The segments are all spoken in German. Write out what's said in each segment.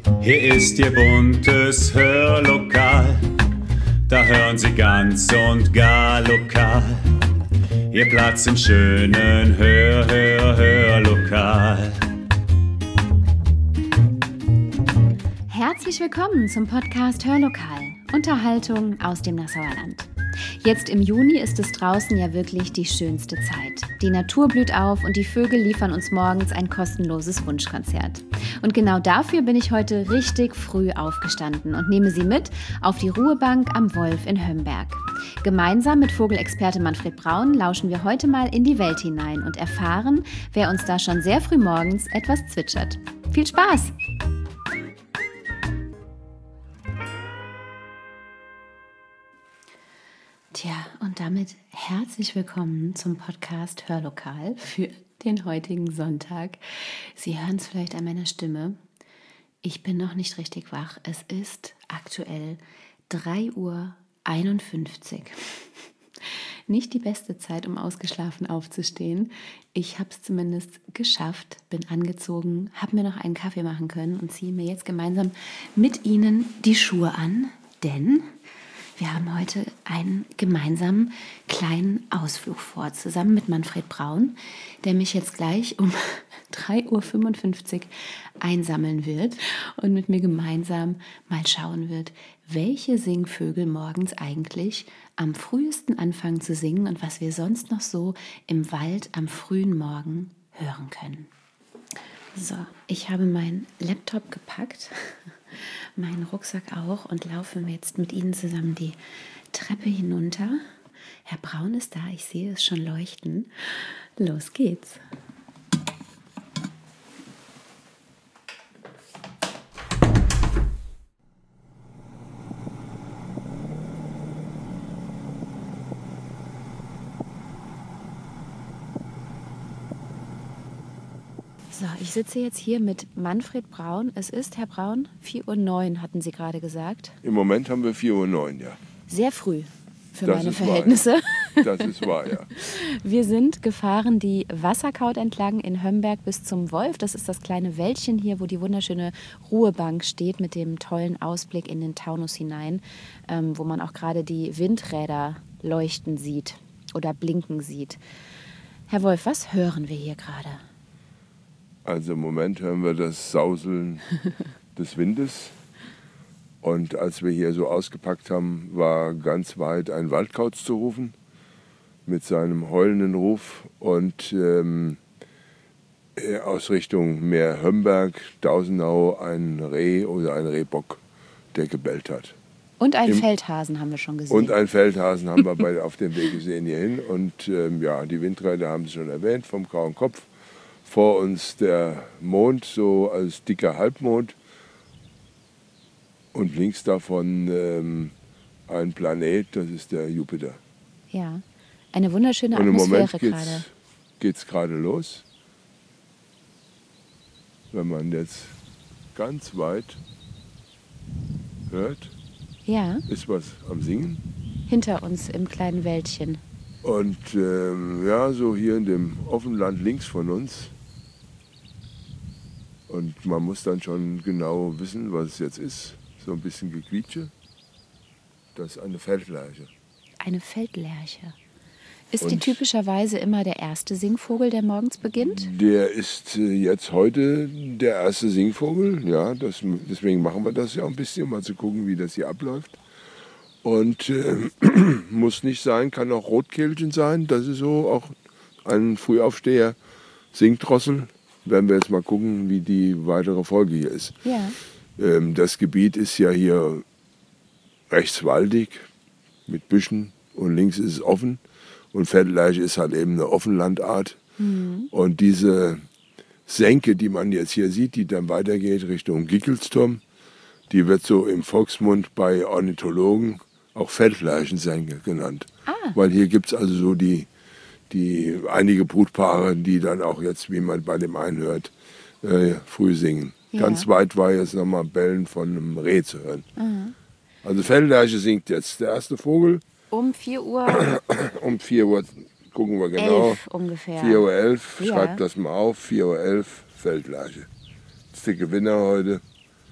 Hier ist Ihr buntes Hörlokal, da hören Sie ganz und gar lokal. Ihr Platz im schönen Hörlokal. Herzlich willkommen zum Podcast Hörlokal, Unterhaltung aus dem Nassauer Land. Jetzt im Juni ist es draußen ja wirklich die schönste Zeit. Die Natur blüht auf und die Vögel liefern uns morgens ein kostenloses Wunschkonzert. Und genau dafür bin ich heute richtig früh aufgestanden und nehme Sie mit auf die Ruhebank am Wolf in Hömberg. Gemeinsam mit Vogelexperte Manfred Braun lauschen wir heute mal in die Welt hinein und erfahren, wer uns da schon sehr früh morgens etwas zwitschert. Viel Spaß! Tja, und damit herzlich willkommen zum Podcast Hörlokal für den heutigen Sonntag. Sie hören es vielleicht an meiner Stimme. Ich bin noch nicht richtig wach. Es ist aktuell 3:51 Uhr. Nicht die beste Zeit, um ausgeschlafen aufzustehen. Ich habe es zumindest geschafft, bin angezogen, habe mir noch einen Kaffee machen können und ziehe mir jetzt gemeinsam mit Ihnen die Schuhe an, denn wir haben heute einen gemeinsamen kleinen Ausflug vor, zusammen mit Manfred Braun, der mich jetzt gleich um 3:55 Uhr einsammeln wird und mit mir gemeinsam mal schauen wird, welche Singvögel morgens eigentlich am frühesten anfangen zu singen und was wir sonst noch so im Wald am frühen Morgen hören können. So, ich habe meinen Laptop gepackt, meinen Rucksack auch und laufe jetzt mit Ihnen zusammen die Treppe hinunter. Herr Braun ist da, ich sehe es schon leuchten. Los geht's. So, ich sitze jetzt hier mit Manfred Braun. Es ist, Herr Braun, 4:09 Uhr, hatten Sie gerade gesagt. Im Moment haben wir 4:09 Uhr, ja. Sehr früh für Das meine ist Verhältnisse. Wahr, ja. Das ist wahr, ja. Wir sind gefahren die Wasserkaut entlang in Hömberg bis zum Wolf. Das ist das kleine Wäldchen hier, wo die wunderschöne Ruhebank steht mit dem tollen Ausblick in den Taunus hinein, wo man auch gerade die Windräder leuchten sieht oder blinken sieht. Herr Wolf, was hören wir hier gerade? Also im Moment hören wir das Sauseln des Windes. Und als wir hier so ausgepackt haben, war ganz weit ein Waldkauz zu rufen mit seinem heulenden Ruf. Und aus Richtung Meer Hömberg, Dausenau, ein Reh oder ein Rehbock, der gebellt hat. Und einen Feldhasen haben wir schon gesehen. Und einen Feldhasen haben wir auf dem Weg gesehen hierhin. Und die Windräder haben Sie schon erwähnt, vom grauen Kopf. Vor uns der Mond, so als dicker Halbmond. Und links davon ein Planet, das ist der Jupiter. Ja, eine wunderschöne Und im Atmosphäre Moment gerade. geht es gerade los. Wenn man jetzt ganz weit hört, Ja, ist was am Singen. hinter uns im kleinen Wäldchen. Und so hier in dem offenen Land links von uns. Und man muss dann schon genau wissen, was es jetzt ist. So ein bisschen Gequietsche. Das ist eine Feldlerche. Eine Feldlerche. Ist die Und typischerweise immer der erste Singvogel, der morgens beginnt? Der ist jetzt heute der erste Singvogel. Ja, deswegen machen wir das ja auch ein bisschen, um mal zu gucken, wie das hier abläuft. Und muss nicht sein, kann auch Rotkehlchen sein. Das ist so auch ein Frühaufsteher. Singdrossel. Werden wir jetzt mal gucken, wie die weitere Folge hier ist. Ja. Das Gebiet ist ja hier rechts waldig mit Büschen und links ist es offen. Und Feldlerche ist halt eben eine Offenlandart. Mhm. Und diese Senke, die man jetzt hier sieht, die dann weitergeht Richtung Gickelsturm, die wird so im Volksmund bei Ornithologen auch Feldlerchensenke genannt. Ah. Weil hier gibt es also so die einige Brutpaare, die dann auch jetzt, wie man bei dem einen hört, früh singen. Ja. Ganz weit war jetzt nochmal Bellen von einem Reh zu hören. Mhm. Also Feldlerche singt jetzt. Der erste Vogel. Um 4 Uhr. Um 4 Uhr, gucken wir genau. 11 ungefähr. 4:11 Uhr, ja. Schreibt das mal auf. 4:11 Uhr, Feldlerche. Das ist der Gewinner heute.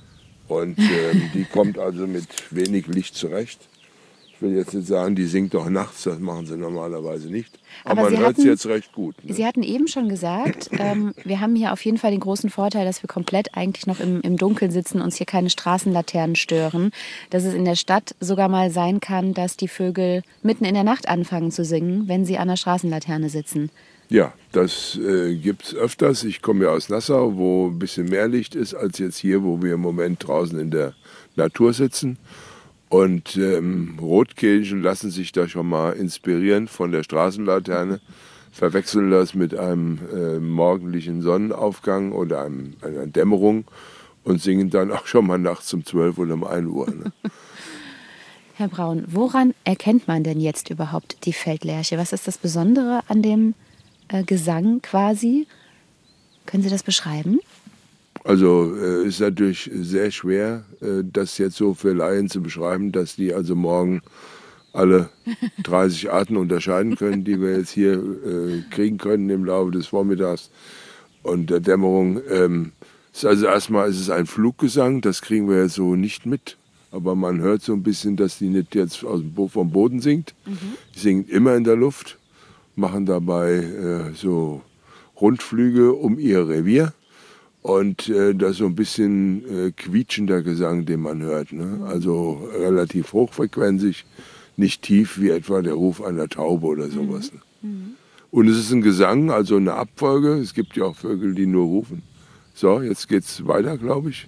Und die kommt also mit wenig Licht zurecht. Ich will jetzt nicht sagen, die singt doch nachts, das machen sie normalerweise nicht. Aber man hört sie jetzt recht gut. Ne? Sie hatten eben schon gesagt, wir haben hier auf jeden Fall den großen Vorteil, dass wir komplett eigentlich noch im Dunkeln sitzen, uns hier keine Straßenlaternen stören. Dass es in der Stadt sogar mal sein kann, dass die Vögel mitten in der Nacht anfangen zu singen, wenn sie an der Straßenlaterne sitzen. Ja, das gibt es öfters. Ich komme ja aus Nassau, wo ein bisschen mehr Licht ist als jetzt hier, wo wir im Moment draußen in der Natur sitzen. Und Rotkehlchen lassen sich da schon mal inspirieren von der Straßenlaterne, verwechseln das mit einem morgendlichen Sonnenaufgang oder einer Dämmerung und singen dann auch schon mal nachts um 12 oder um 1 Uhr. Ne? Herr Braun, woran erkennt man denn jetzt überhaupt die Feldlerche? Was ist das Besondere an dem Gesang quasi? Können Sie das beschreiben? Also ist natürlich sehr schwer, das jetzt so für Laien zu beschreiben, dass die also morgen alle 30 Arten unterscheiden können, die wir jetzt hier kriegen können im Laufe des Vormittags und der Dämmerung. Also erstmal ist es ein Fluggesang, das kriegen wir jetzt so nicht mit. Aber man hört so ein bisschen, dass die nicht jetzt vom Boden singt. Die singen immer in der Luft, machen dabei so Rundflüge um ihr Revier. Und das ist so ein bisschen quietschender Gesang, den man hört. Ne? Also relativ hochfrequenzig, nicht tief wie etwa der Ruf einer Taube oder sowas. Ne? Und es ist ein Gesang, also eine Abfolge. Es gibt ja auch Vögel, die nur rufen. So, jetzt geht's weiter, glaube ich.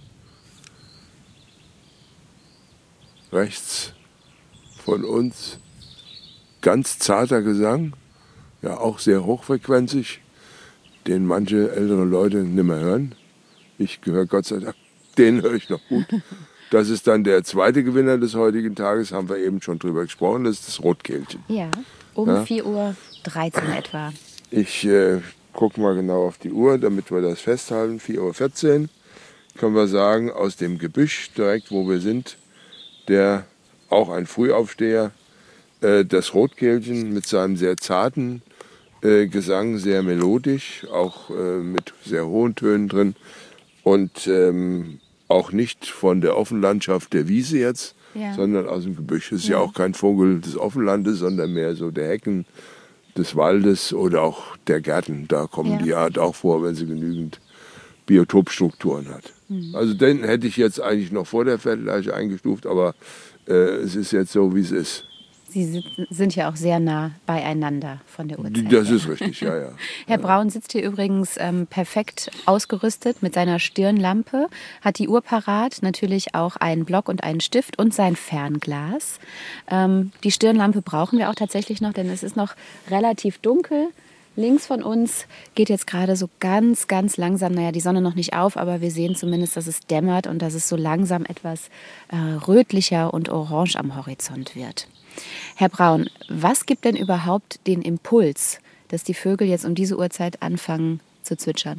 Rechts von uns ganz zarter Gesang, ja auch sehr hochfrequenzig, den manche ältere Leute nicht mehr hören. Ich gehöre Gott sei Dank, den höre ich noch gut. Das ist dann der zweite Gewinner des heutigen Tages, haben wir eben schon drüber gesprochen, das ist das Rotkehlchen. Ja, um 4:13 Uhr etwa. Ich gucke mal genau auf die Uhr, damit wir das festhalten. 4:14 Uhr können wir sagen, aus dem Gebüsch, direkt wo wir sind, der auch ein Frühaufsteher, das Rotkehlchen mit seinem sehr zarten Gesang, sehr melodisch, auch mit sehr hohen Tönen drin. Und auch nicht von der Offenlandschaft der Wiese jetzt, sondern aus dem Gebüsch. Es ist ja auch kein Vogel des Offenlandes, sondern mehr so der Hecken, des Waldes oder auch der Gärten. Da kommen die Art auch vor, wenn sie genügend Biotopstrukturen hat. Also den hätte ich jetzt eigentlich noch vor der Feldlerche eingestuft, aber es ist jetzt so, wie es ist. Sie sind ja auch sehr nah beieinander von der Uhrzeit. Das ist richtig, ja. Herr Braun sitzt hier übrigens perfekt ausgerüstet mit seiner Stirnlampe, hat die Uhr parat, natürlich auch einen Block und einen Stift und sein Fernglas. Die Stirnlampe brauchen wir auch tatsächlich noch, denn es ist noch relativ dunkel. Links von uns geht jetzt gerade so ganz, ganz langsam, die Sonne noch nicht auf, aber wir sehen zumindest, dass es dämmert und dass es so langsam etwas rötlicher und orange am Horizont wird. Herr Braun, was gibt denn überhaupt den Impuls, dass die Vögel jetzt um diese Uhrzeit anfangen zu zwitschern?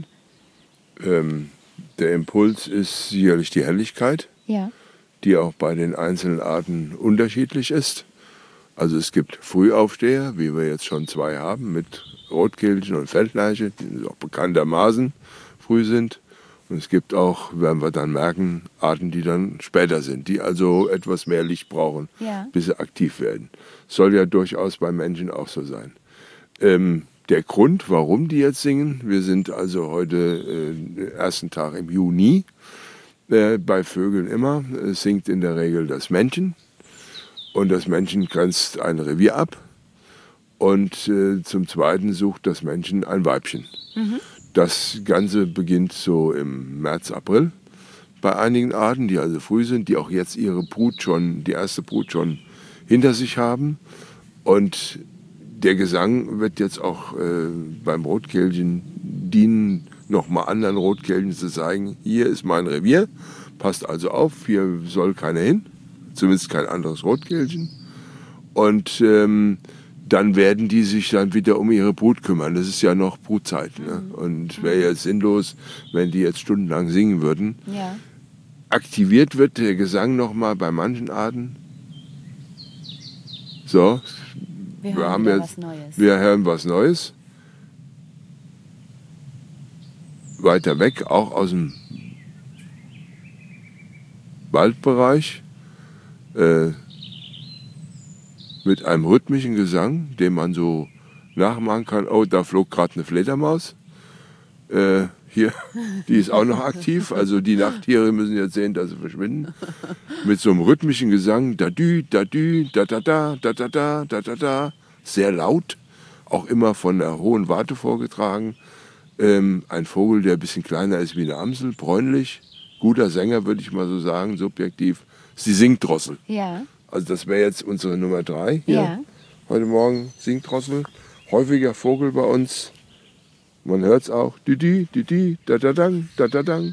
Der Impuls ist sicherlich die Helligkeit, die auch bei den einzelnen Arten unterschiedlich ist. Also es gibt Frühaufsteher, wie wir jetzt schon 2 haben, mit Rotkehlchen und Feldlerche, die auch bekanntermaßen früh sind. Und es gibt auch, werden wir dann merken, Arten, die dann später sind, die also etwas mehr Licht brauchen, bis sie aktiv werden. Soll ja durchaus bei Menschen auch so sein. Der Grund, warum die jetzt singen, wir sind also heute ersten Tag im Juni, bei Vögeln immer, es singt in der Regel das Männchen und das Männchen grenzt ein Revier ab und zum Zweiten sucht das Männchen ein Weibchen. Das Ganze beginnt so im März, April bei einigen Arten, die also früh sind, die auch jetzt die erste Brut schon hinter sich haben. Und der Gesang wird jetzt auch beim Rotkehlchen dienen, nochmal anderen Rotkehlchen zu zeigen, hier ist mein Revier, passt also auf, hier soll keiner hin, zumindest kein anderes Rotkehlchen. Und dann werden die sich dann wieder um ihre Brut kümmern. Das ist ja noch Brutzeit. Ne? Und wäre ja sinnlos, wenn die jetzt stundenlang singen würden. Aktiviert wird der Gesang nochmal bei manchen Arten. So, wir hören was Neues. Weiter weg, auch aus dem Waldbereich mit einem rhythmischen Gesang, den man so nachmachen kann. Oh, da flog gerade eine Fledermaus. Hier, die ist auch noch aktiv. Also die Nachttiere müssen jetzt sehen, dass sie verschwinden. Mit so einem rhythmischen Gesang. Da-dü, da-dü, da-da-da, da-da-da, da-da-da. Sehr laut. Auch immer von einer hohen Warte vorgetragen. Ein Vogel, der ein bisschen kleiner ist wie eine Amsel, bräunlich. Guter Sänger, würde ich mal so sagen, subjektiv. Das ist die Singdrossel. Ja. Also das wäre jetzt unsere Nummer 3 hier. Ja. Heute Morgen Singdrossel. Häufiger Vogel bei uns. Man hört es auch. Didi, didi, da-da-dang, da-da-dang.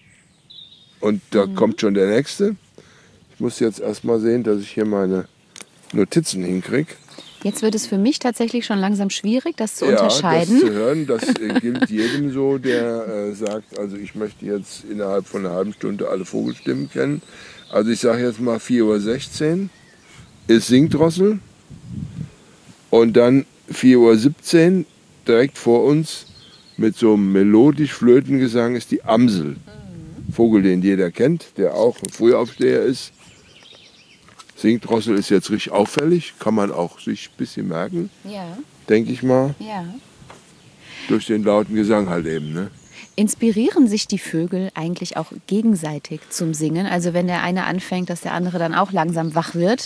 Und da kommt schon der nächste. Ich muss jetzt erst mal sehen, dass ich hier meine Notizen hinkriege. Jetzt wird es für mich tatsächlich schon langsam schwierig, das zu unterscheiden. Das zu hören, das gilt jedem so, der sagt, also ich möchte jetzt innerhalb von einer halben Stunde alle Vogelstimmen kennen. Also ich sage jetzt mal 4:16 Uhr ist Singdrossel und dann 4:17 Uhr direkt vor uns mit so einem melodisch Flötengesang ist die Amsel. Vogel, den jeder kennt, der auch ein Frühaufsteher ist. Singdrossel ist jetzt richtig auffällig, kann man auch sich ein bisschen merken, Ja. denke ich mal. Ja. Durch den lauten Gesang halt eben. Ne? Inspirieren sich die Vögel eigentlich auch gegenseitig zum Singen? Also wenn der eine anfängt, dass der andere dann auch langsam wach wird?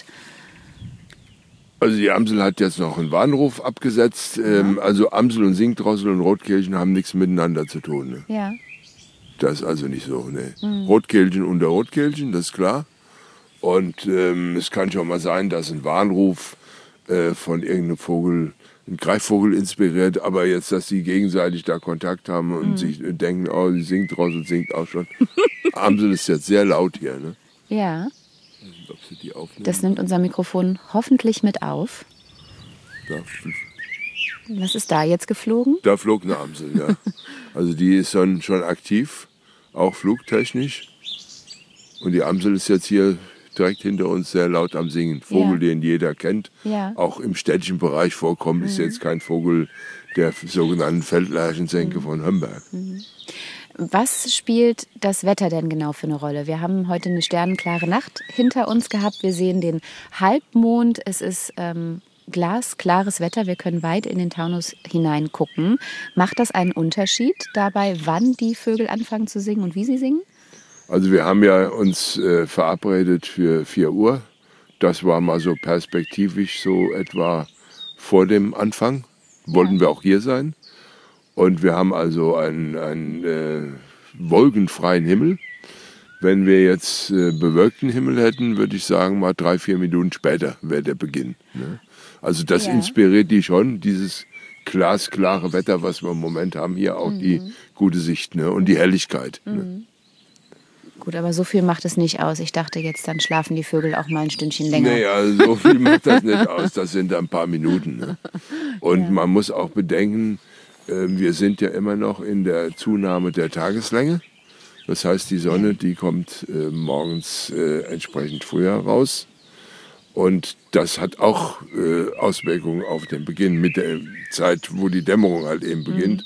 Also die Amsel hat jetzt noch einen Warnruf abgesetzt. Also Amsel und Singdrossel und Rotkehlchen haben nichts miteinander zu tun. Ne? Ja. Das ist also nicht so. Ne? Rotkehlchen unter Rotkehlchen, das ist klar. Und es kann schon mal sein, dass ein Warnruf von irgendeinem Vogel, ein Greifvogel inspiriert, aber jetzt, dass die gegenseitig da Kontakt haben und sich denken, oh, die Singdrossel singt auch schon. Amsel ist jetzt sehr laut hier. Ne? Ja. Ob sie die aufnehmen? Das nimmt unser Mikrofon hoffentlich mit auf. Was ist da jetzt geflogen? Da flog eine Amsel, ja. Also die ist schon aktiv, auch flugtechnisch. Und die Amsel ist jetzt hier direkt hinter uns sehr laut am Singen. Vogel, den jeder kennt, auch im städtischen Bereich vorkommt, ist jetzt kein Vogel der sogenannten Feldlerchensenke von Hömberg. Was spielt das Wetter denn genau für eine Rolle? Wir haben heute eine sternenklare Nacht hinter uns gehabt. Wir sehen den Halbmond. Es ist glasklares Wetter. Wir können weit in den Taunus hineingucken. Macht das einen Unterschied dabei, wann die Vögel anfangen zu singen und wie sie singen? Also wir haben ja uns verabredet für 4 Uhr. Das war mal so perspektivisch so etwa vor dem Anfang. Wollten wir auch hier sein. Und wir haben also einen wolkenfreien Himmel. Wenn wir jetzt bewölkten Himmel hätten, würde ich sagen, mal 3-4 Minuten später wäre der Beginn. Ne? Also das inspiriert die schon, dieses glasklare Wetter, was wir im Moment haben. Hier auch die gute Sicht, ne? Und die Helligkeit. Ne? Gut, aber so viel macht es nicht aus. Ich dachte jetzt, dann schlafen die Vögel auch mal ein Stündchen länger. Nee, also so viel macht das nicht aus. Das sind ein paar Minuten. Ne? Und man muss auch bedenken, wir sind ja immer noch in der Zunahme der Tageslänge. Das heißt, die Sonne, die kommt morgens entsprechend früher raus. Und das hat auch Auswirkungen auf den Beginn mit der Zeit, wo die Dämmerung halt eben beginnt.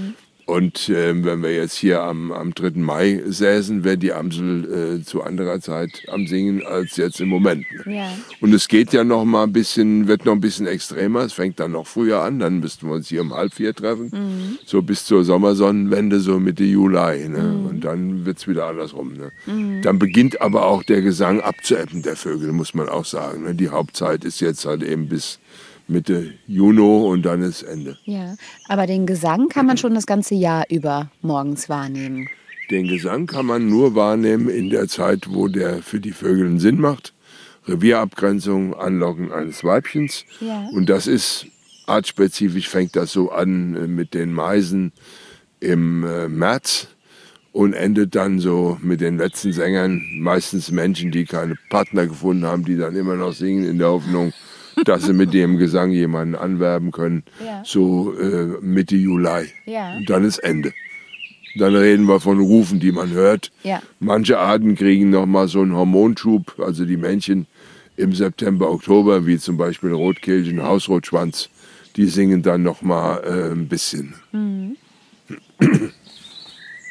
Und wenn wir jetzt hier am 3. Mai säßen, wäre die Amsel zu anderer Zeit am Singen als jetzt im Moment. Ja. Und es geht ja noch mal ein bisschen, wird noch ein bisschen extremer. Es fängt dann noch früher an. Dann müssten wir uns hier um 3:30 treffen. So bis zur Sommersonnenwende, so Mitte Juli. Ne? Und dann wird es wieder andersrum. Ne? Dann beginnt aber auch der Gesang abzuebben der Vögel, muss man auch sagen. Ne? Die Hauptzeit ist jetzt halt eben bis Mitte Juni und dann ist Ende. Ja, aber den Gesang kann man schon das ganze Jahr über morgens wahrnehmen. Den Gesang kann man nur wahrnehmen in der Zeit, wo der für die Vögel einen Sinn macht. Revierabgrenzung, Anlocken eines Weibchens. Ja. Und das ist artspezifisch, fängt das so an mit den Meisen im März und endet dann so mit den letzten Sängern, meistens Menschen, die keine Partner gefunden haben, die dann immer noch singen in der Hoffnung, dass sie mit dem Gesang jemanden anwerben können, so Mitte Juli. Ja. Und dann ist Ende. Dann reden wir von Rufen, die man hört. Ja. Manche Arten kriegen noch mal so einen Hormonschub, also die Männchen im September, Oktober, wie zum Beispiel Rotkehlchen, Hausrotschwanz, die singen dann noch mal ein bisschen.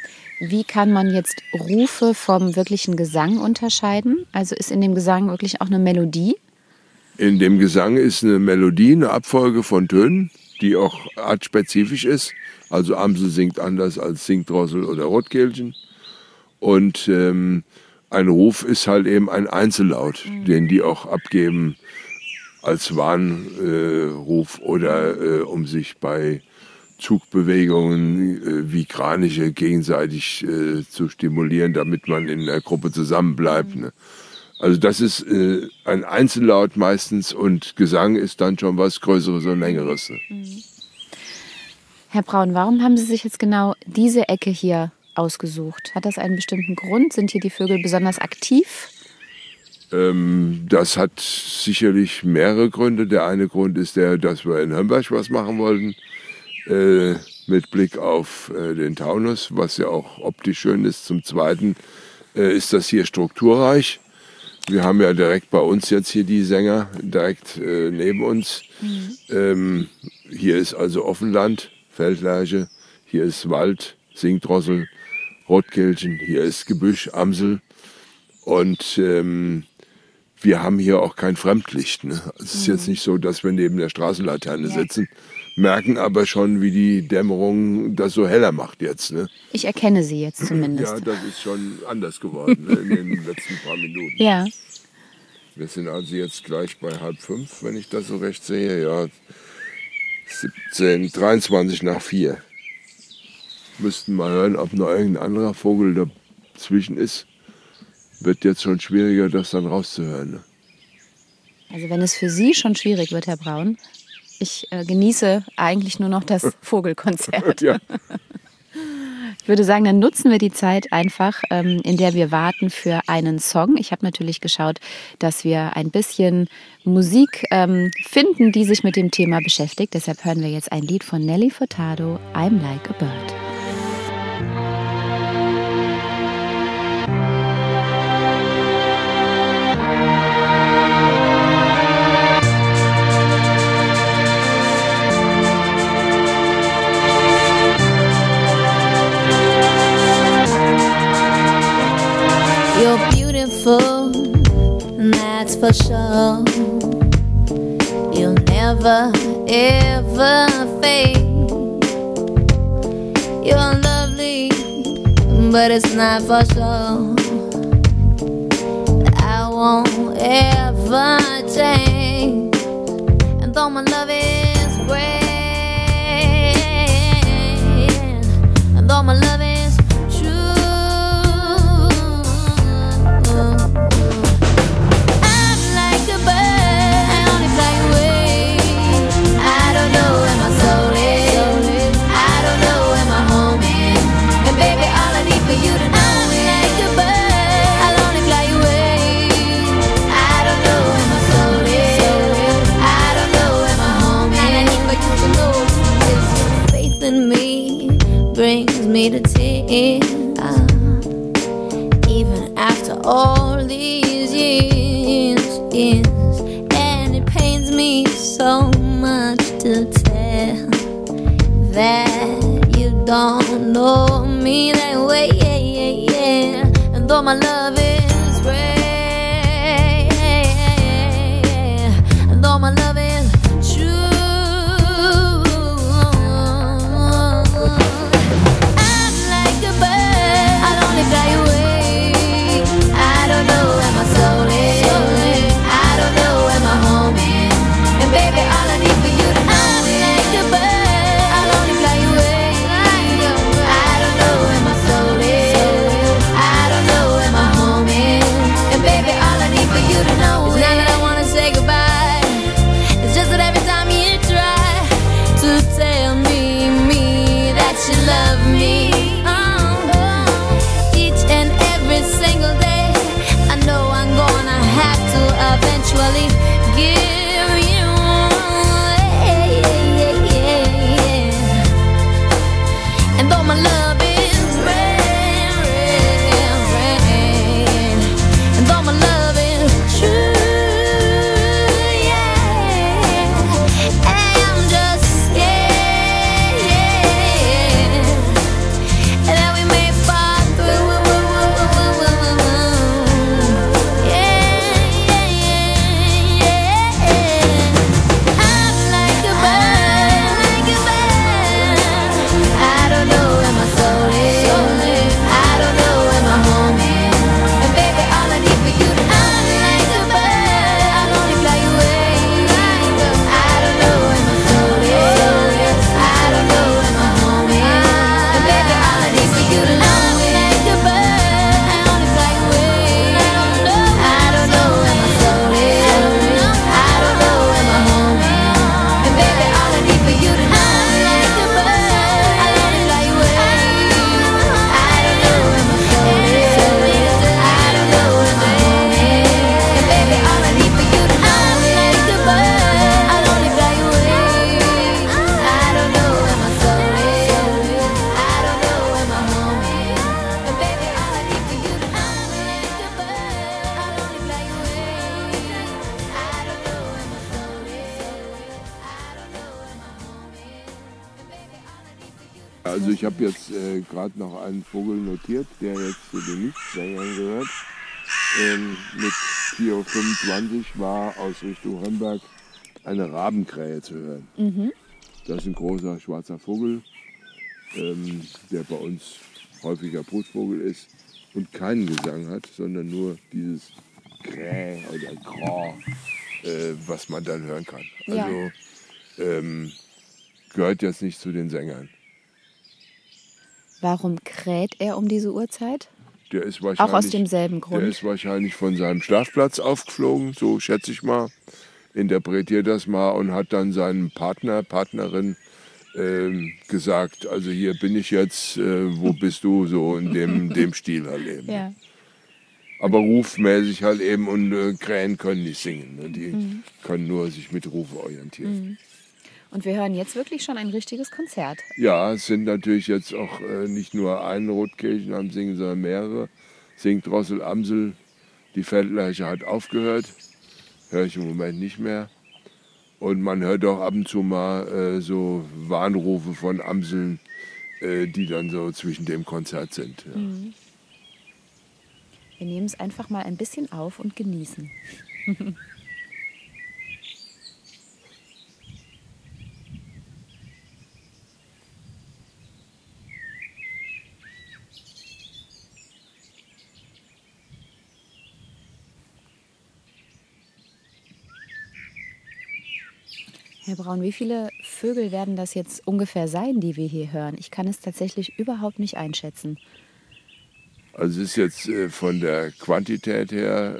wie kann man jetzt Rufe vom wirklichen Gesang unterscheiden? Also ist in dem Gesang wirklich auch eine Melodie? In dem Gesang ist eine Melodie, eine Abfolge von Tönen, die auch artspezifisch ist. Also Amsel singt anders als Singdrossel oder Rotkehlchen. Und ein Ruf ist halt eben ein Einzellaut, den die auch abgeben als Warnruf oder um sich bei Zugbewegungen wie Kraniche gegenseitig zu stimulieren, damit man in der Gruppe zusammenbleibt. Ne? Also das ist ein Einzellaut meistens und Gesang ist dann schon was Größeres und Längeres. Ne? Herr Braun, warum haben Sie sich jetzt genau diese Ecke hier ausgesucht? Hat das einen bestimmten Grund? Sind hier die Vögel besonders aktiv? Das hat sicherlich mehrere Gründe. Der eine Grund ist der, dass wir in Hömberg was machen wollten, mit Blick auf den Taunus, was ja auch optisch schön ist. Zum Zweiten ist das hier strukturreich. Wir haben ja direkt bei uns jetzt hier die Sänger, direkt neben uns. Hier ist also Offenland, Feldlerche, hier ist Wald, Singdrossel, Rotkehlchen, hier ist Gebüsch, Amsel. Und wir haben hier auch kein Fremdlicht. Ne? Es ist jetzt nicht so, dass wir neben der Straßenlaterne sitzen, merken aber schon, wie die Dämmerung das so heller macht jetzt. Ne? Ich erkenne Sie jetzt zumindest. Ja, das ist schon anders geworden ne, in den letzten paar Minuten. Ja. Wir sind also jetzt gleich bei 4:30, wenn ich das so recht sehe. Ja, 23:4. Müssten mal hören, ob noch irgendein anderer Vogel dazwischen ist. Wird jetzt schon schwieriger, das dann rauszuhören. Ne? Also wenn es für Sie schon schwierig wird, Herr Braun, ich genieße eigentlich nur noch das Vogelkonzert. Ja. Ich würde sagen, dann nutzen wir die Zeit einfach, in der wir warten für einen Song. Ich habe natürlich geschaut, dass wir ein bisschen Musik finden, die sich mit dem Thema beschäftigt. Deshalb hören wir jetzt ein Lied von Nelly Furtado, I'm Like a Bird. You're beautiful, and that's for sure. You'll never, ever fade. You're lovely, but it's not for sure. I won't ever change. And though my love is great, and though my love is brings me to tears, even after all these years, and it pains me so much to tell that you don't know me that way, and though my love is rare, and though my love is my also ich habe jetzt gerade noch einen Vogel notiert, der jetzt zu den Nichtsängern gehört. Mit 4:25 Uhr war aus Richtung Remberg eine Rabenkrähe zu hören. Das ist ein großer schwarzer Vogel, der bei uns häufiger Brutvogel ist und keinen Gesang hat, sondern nur dieses Kräh oder Krah, was man dann hören kann. Also gehört jetzt nicht zu den Sängern. Warum kräht er um diese Uhrzeit? Der ist Auch aus demselben Grund. Der ist wahrscheinlich von seinem Schlafplatz aufgeflogen, so schätze ich mal. Interpretiert das mal und hat dann seinem Partnerin gesagt, also hier bin ich jetzt, wo bist du, so in dem Stil halt eben. Ja. Aber rufmäßig halt eben und Krähen können nicht singen, ne? Die können nur sich mit Rufe orientieren. Und wir hören jetzt wirklich schon ein richtiges Konzert. Ja, es sind natürlich jetzt auch nicht nur ein Rotkehlchen am Singen, sondern mehrere. Singt Drossel, Amsel, die Feldlerche hat aufgehört, höre ich im Moment nicht mehr. Und man hört auch ab und zu mal so Warnrufe von Amseln, die dann so zwischen dem Konzert sind. Ja. Wir nehmen es einfach mal ein bisschen auf und genießen. Herr Braun, wie viele Vögel werden das jetzt ungefähr sein, die wir hier hören? Ich kann es tatsächlich überhaupt nicht einschätzen. Also es ist jetzt von der Quantität her,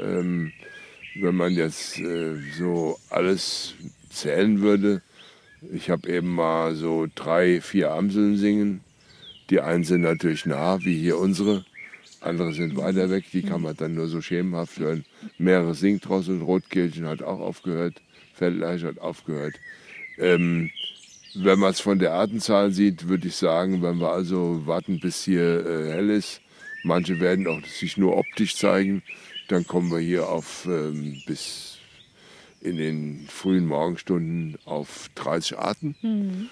wenn man jetzt so alles zählen würde, ich habe eben mal so 3, 4 Amseln singen. Die einen sind natürlich nah, wie hier unsere. Andere sind weiter weg, die kann man dann nur so schemenhaft hören. Mehrere Singdrosseln, Rotkehlchen hat auch aufgehört, Feldlerche hat aufgehört. Wenn man es von der Artenzahl sieht, würde ich sagen, wenn wir also warten, bis hier hell ist, manche werden auch sich nur optisch zeigen, dann kommen wir hier auf bis in den frühen Morgenstunden auf 30 Arten.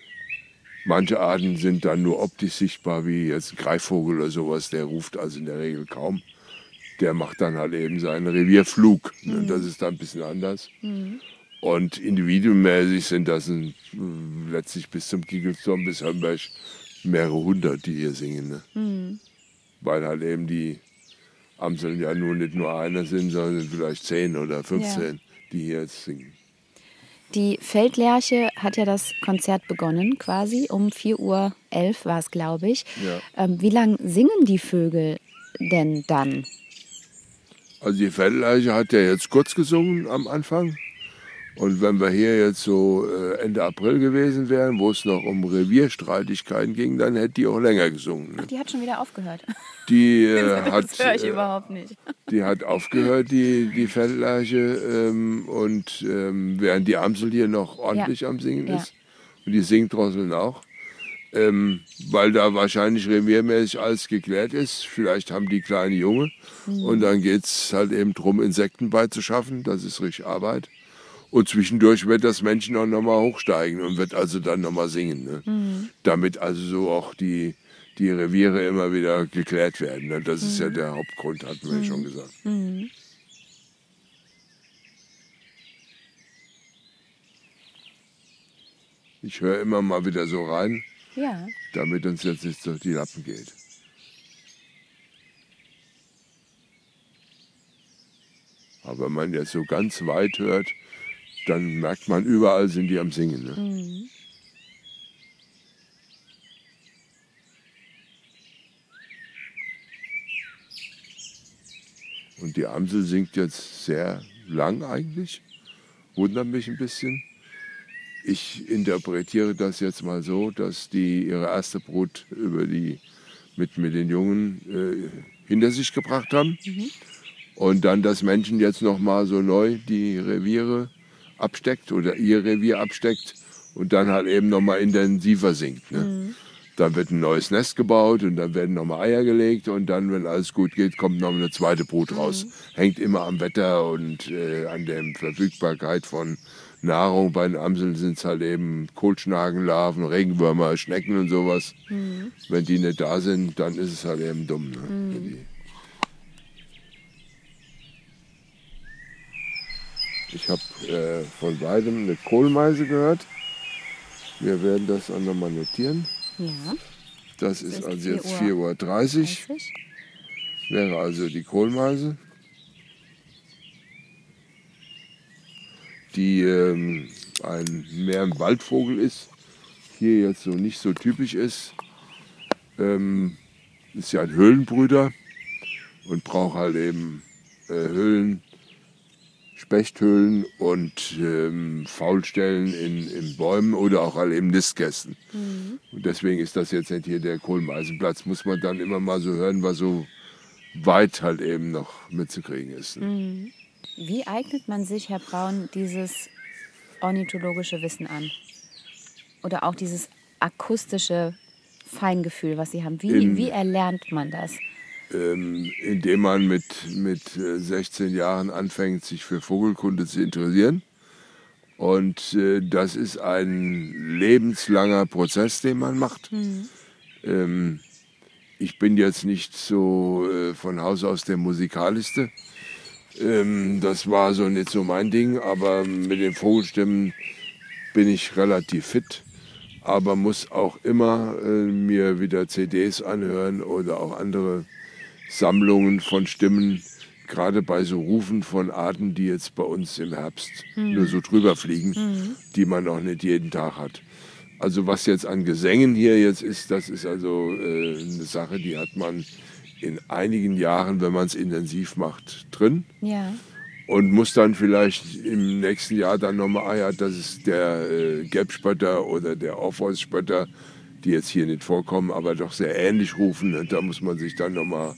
Manche Arten sind dann nur optisch sichtbar, wie jetzt ein Greifvogel oder sowas, der ruft also in der Regel kaum. Der macht dann halt eben seinen Revierflug. Das ist dann ein bisschen anders. Und individuummäßig sind das letztlich bis zum Kiekelsturm, bis Hömberg mehrere hundert, die hier singen. Ne? Weil halt eben die Amseln ja nicht nur einer sind, sondern vielleicht 10 oder 15, die hier jetzt singen. Die Feldlerche hat ja das Konzert begonnen, quasi um 4:11 Uhr war es, glaube ich. Ja. Wie lang singen die Vögel denn dann? Also die Feldlerche hat ja jetzt kurz gesungen am Anfang. Und wenn wir hier jetzt so Ende April gewesen wären, wo es noch um Revierstreitigkeiten ging, dann hätte die auch länger gesungen. Ne? Ach, die hat schon wieder aufgehört. Die Das höre ich überhaupt nicht. Die hat aufgehört, die Feldlerche, und während die Amsel hier noch ordentlich am Singen ist. Und die Singdrosseln auch. Weil da wahrscheinlich reviermäßig alles geklärt ist. Vielleicht haben die kleine Junge. Und dann geht es halt eben darum, Insekten beizuschaffen. Das ist richtig Arbeit. Und zwischendurch wird das Männchen auch nochmal hochsteigen und wird also dann nochmal singen. Ne? Damit also so auch die Reviere immer wieder geklärt werden. Ne? Das ist ja der Hauptgrund, hatten wir ja schon gesagt. Ich höre immer mal wieder so rein, damit uns jetzt nicht durch die Lappen geht. Aber wenn man jetzt so ganz weit hört, dann merkt man, überall sind die am Singen. Ne? Und die Amsel singt jetzt sehr lang eigentlich, wundert mich ein bisschen. Ich interpretiere das jetzt mal so, dass die ihre erste Brut mit den Jungen hinter sich gebracht haben. Und dann das Männchen jetzt nochmal so neu die Reviere absteckt oder ihr Revier absteckt und dann halt eben nochmal intensiver singt. Ne? Dann wird ein neues Nest gebaut und dann werden nochmal Eier gelegt und dann, wenn alles gut geht, kommt noch eine zweite Brut raus. Hängt immer am Wetter und an der Verfügbarkeit von Nahrung. Bei den Amseln sind es halt eben Kohlschnagenlarven, Regenwürmer, Schnecken und sowas. Wenn die nicht da sind, dann ist es halt eben dumm. Ne? Ich habe von beidem eine Kohlmeise gehört. Wir werden das auch nochmal notieren. Ja. Das ist also jetzt 4:30 4:30 Uhr. Wäre also die Kohlmeise, die mehr ein Waldvogel ist, hier jetzt so nicht so typisch ist. Ist ja ein Höhlenbrüter und braucht halt eben Höhlen, Spechthöhlen und Faulstellen in Bäumen oder auch halt eben Nistkästen. Und deswegen ist das jetzt nicht hier der Kohlmeisenplatz. Muss man dann immer mal so hören, was so weit halt eben noch mitzukriegen ist. Wie eignet man sich, Herr Braun, dieses ornithologische Wissen an? Oder auch dieses akustische Feingefühl, was Sie haben. Wie erlernt man das? Indem man mit 16 Jahren anfängt, sich für Vogelkunde zu interessieren. Und das ist ein lebenslanger Prozess, den man macht. Ich bin jetzt nicht so von Haus aus der Musikalischste. Das war so nicht so mein Ding, aber mit den Vogelstimmen bin ich relativ fit. Aber muss auch immer mir wieder CDs anhören oder auch andere Sammlungen von Stimmen, gerade bei so Rufen von Arten, die jetzt bei uns im Herbst nur so drüber fliegen, die man auch nicht jeden Tag hat. Also was jetzt an Gesängen hier jetzt ist, das ist also eine Sache, die hat man in einigen Jahren, wenn man es intensiv macht, drin. Ja. Und muss dann vielleicht im nächsten Jahr dann nochmal, ja, das ist der Gelbspötter oder der Orpheus-Spötter, die jetzt hier nicht vorkommen, aber doch sehr ähnlich rufen. Und da muss man sich dann nochmal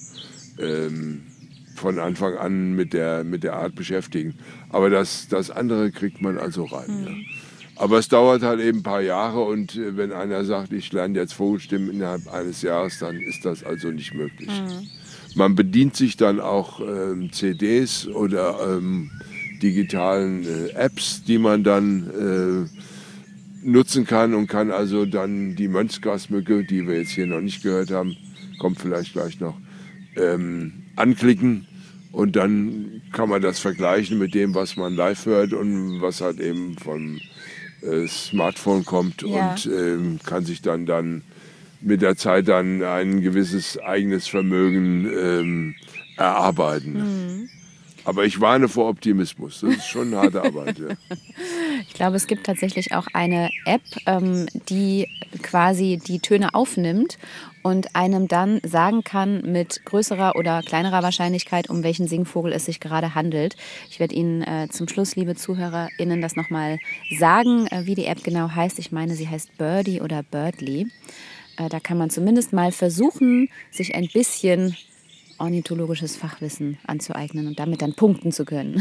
von Anfang an mit der Art beschäftigen. Aber das andere kriegt man also rein. Ja. Aber es dauert halt eben ein paar Jahre und wenn einer sagt, ich lerne jetzt Vogelstimmen innerhalb eines Jahres, dann ist das also nicht möglich. Man bedient sich dann auch CDs oder digitalen Apps, die man dann nutzen kann und kann also dann die Mönchsgrasmücke, die wir jetzt hier noch nicht gehört haben, kommt vielleicht gleich noch, anklicken und dann kann man das vergleichen mit dem, was man live hört und was halt eben vom Smartphone kommt und kann sich dann mit der Zeit dann ein gewisses eigenes Vermögen erarbeiten. Aber ich warne vor Optimismus. Das ist schon eine harte Arbeit. Ja. Ich glaube, es gibt tatsächlich auch eine App, die quasi die Töne aufnimmt und einem dann sagen kann mit größerer oder kleinerer Wahrscheinlichkeit, um welchen Singvogel es sich gerade handelt. Ich werde Ihnen zum Schluss, liebe ZuhörerInnen, das nochmal sagen, wie die App genau heißt. Ich meine, sie heißt Birdie oder Birdly. Da kann man zumindest mal versuchen, sich ein bisschen ornithologisches Fachwissen anzueignen und damit dann punkten zu können.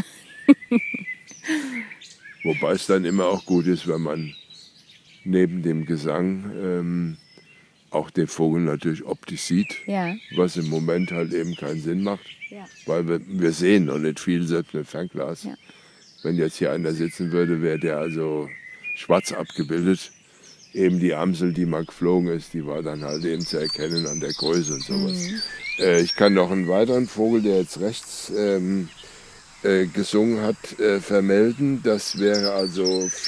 Wobei es dann immer auch gut ist, wenn man neben dem Gesang auch den Vogel natürlich optisch sieht, was im Moment halt eben keinen Sinn macht, weil wir sehen noch nicht viel, selbst mit Fernglas. Ja. Wenn jetzt hier einer sitzen würde, wäre der also schwarz abgebildet. Eben die Amsel, die mal geflogen ist, die war dann halt eben zu erkennen an der Größe und sowas. Ich kann noch einen weiteren Vogel, der jetzt rechts gesungen hat, vermelden. Das wäre also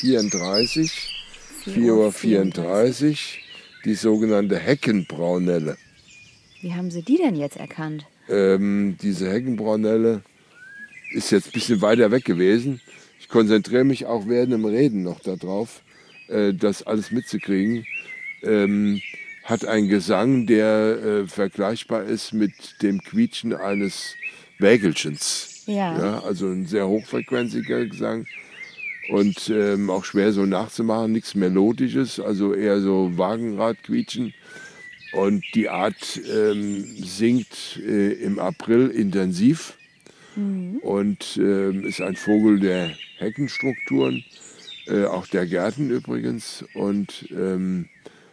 4:34 Uhr, die sogenannte Heckenbraunelle. Wie haben Sie die denn jetzt erkannt? Diese Heckenbraunelle ist jetzt ein bisschen weiter weg gewesen. Ich konzentriere mich auch während dem Reden noch darauf, das alles mitzukriegen. Hat einen Gesang, der vergleichbar ist mit dem Quietschen eines Wägelchens. Ja, also ein sehr hochfrequenziger Gesang und auch schwer so nachzumachen, nichts Melodisches, also eher so Wagenradquietschen. Und die Art singt im April intensiv und ist ein Vogel der Heckenstrukturen, auch der Gärten übrigens, und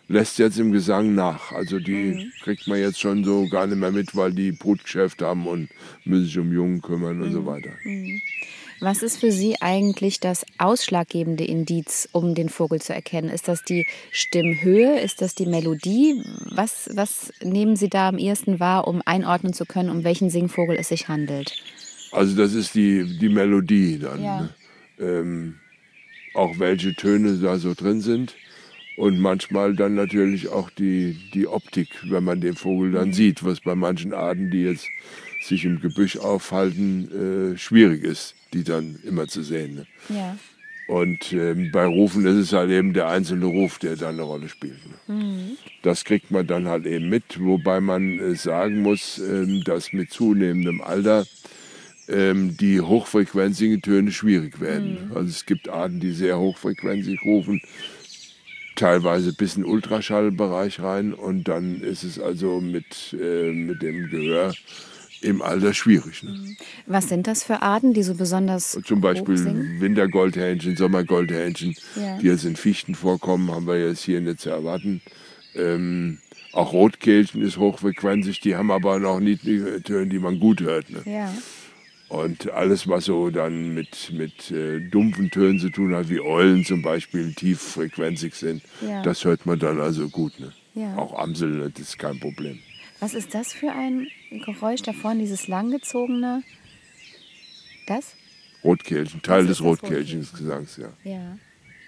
lässt jetzt im Gesang nach. Also die kriegt man jetzt schon so gar nicht mehr mit, weil die Brutgeschäft haben und müssen sich um Jungen kümmern und so weiter. Was ist für Sie eigentlich das ausschlaggebende Indiz, um den Vogel zu erkennen? Ist das die Stimmhöhe? Ist das die Melodie? Was nehmen Sie da am ehesten wahr, um einordnen zu können, um welchen Singvogel es sich handelt? Also das ist die Melodie dann. Ja. Ne? Auch welche Töne da so drin sind. Und manchmal dann natürlich auch die Optik, wenn man den Vogel dann sieht, was bei manchen Arten, die jetzt sich im Gebüsch aufhalten, schwierig ist, die dann immer zu sehen. Ne? Ja. Und bei Rufen ist es halt eben der einzelne Ruf, der da eine Rolle spielt. Ne? Das kriegt man dann halt eben mit, wobei man sagen muss, dass mit zunehmendem Alter die hochfrequenzigen Töne schwierig werden. Also es gibt Arten, die sehr hochfrequenzig rufen, teilweise bis in den Ultraschallbereich rein, und dann ist es also mit dem Gehör im Alter schwierig. Ne? Was sind das für Arten, die so besonders Zum Beispiel hoch singen? Wintergoldhähnchen, Sommergoldhähnchen, Ja. die jetzt in Fichten vorkommen, haben wir jetzt hier nicht zu erwarten. Auch Rotkehlchen ist hochfrequenzig, die haben aber noch niedrige Töne, die man gut hört. Ne? Ja. Und alles, was so dann mit dumpfen Tönen zu tun hat, wie Eulen zum Beispiel, tieffrequenzig sind, Ja. das hört man dann also gut. Ne? Ja. Auch Amseln, das ist kein Problem. Was ist das für ein Geräusch da vorne, dieses langgezogene? Das? Rotkehlchen, Teil Das des ist das Rotkehlchensgesangs, ja. Ja.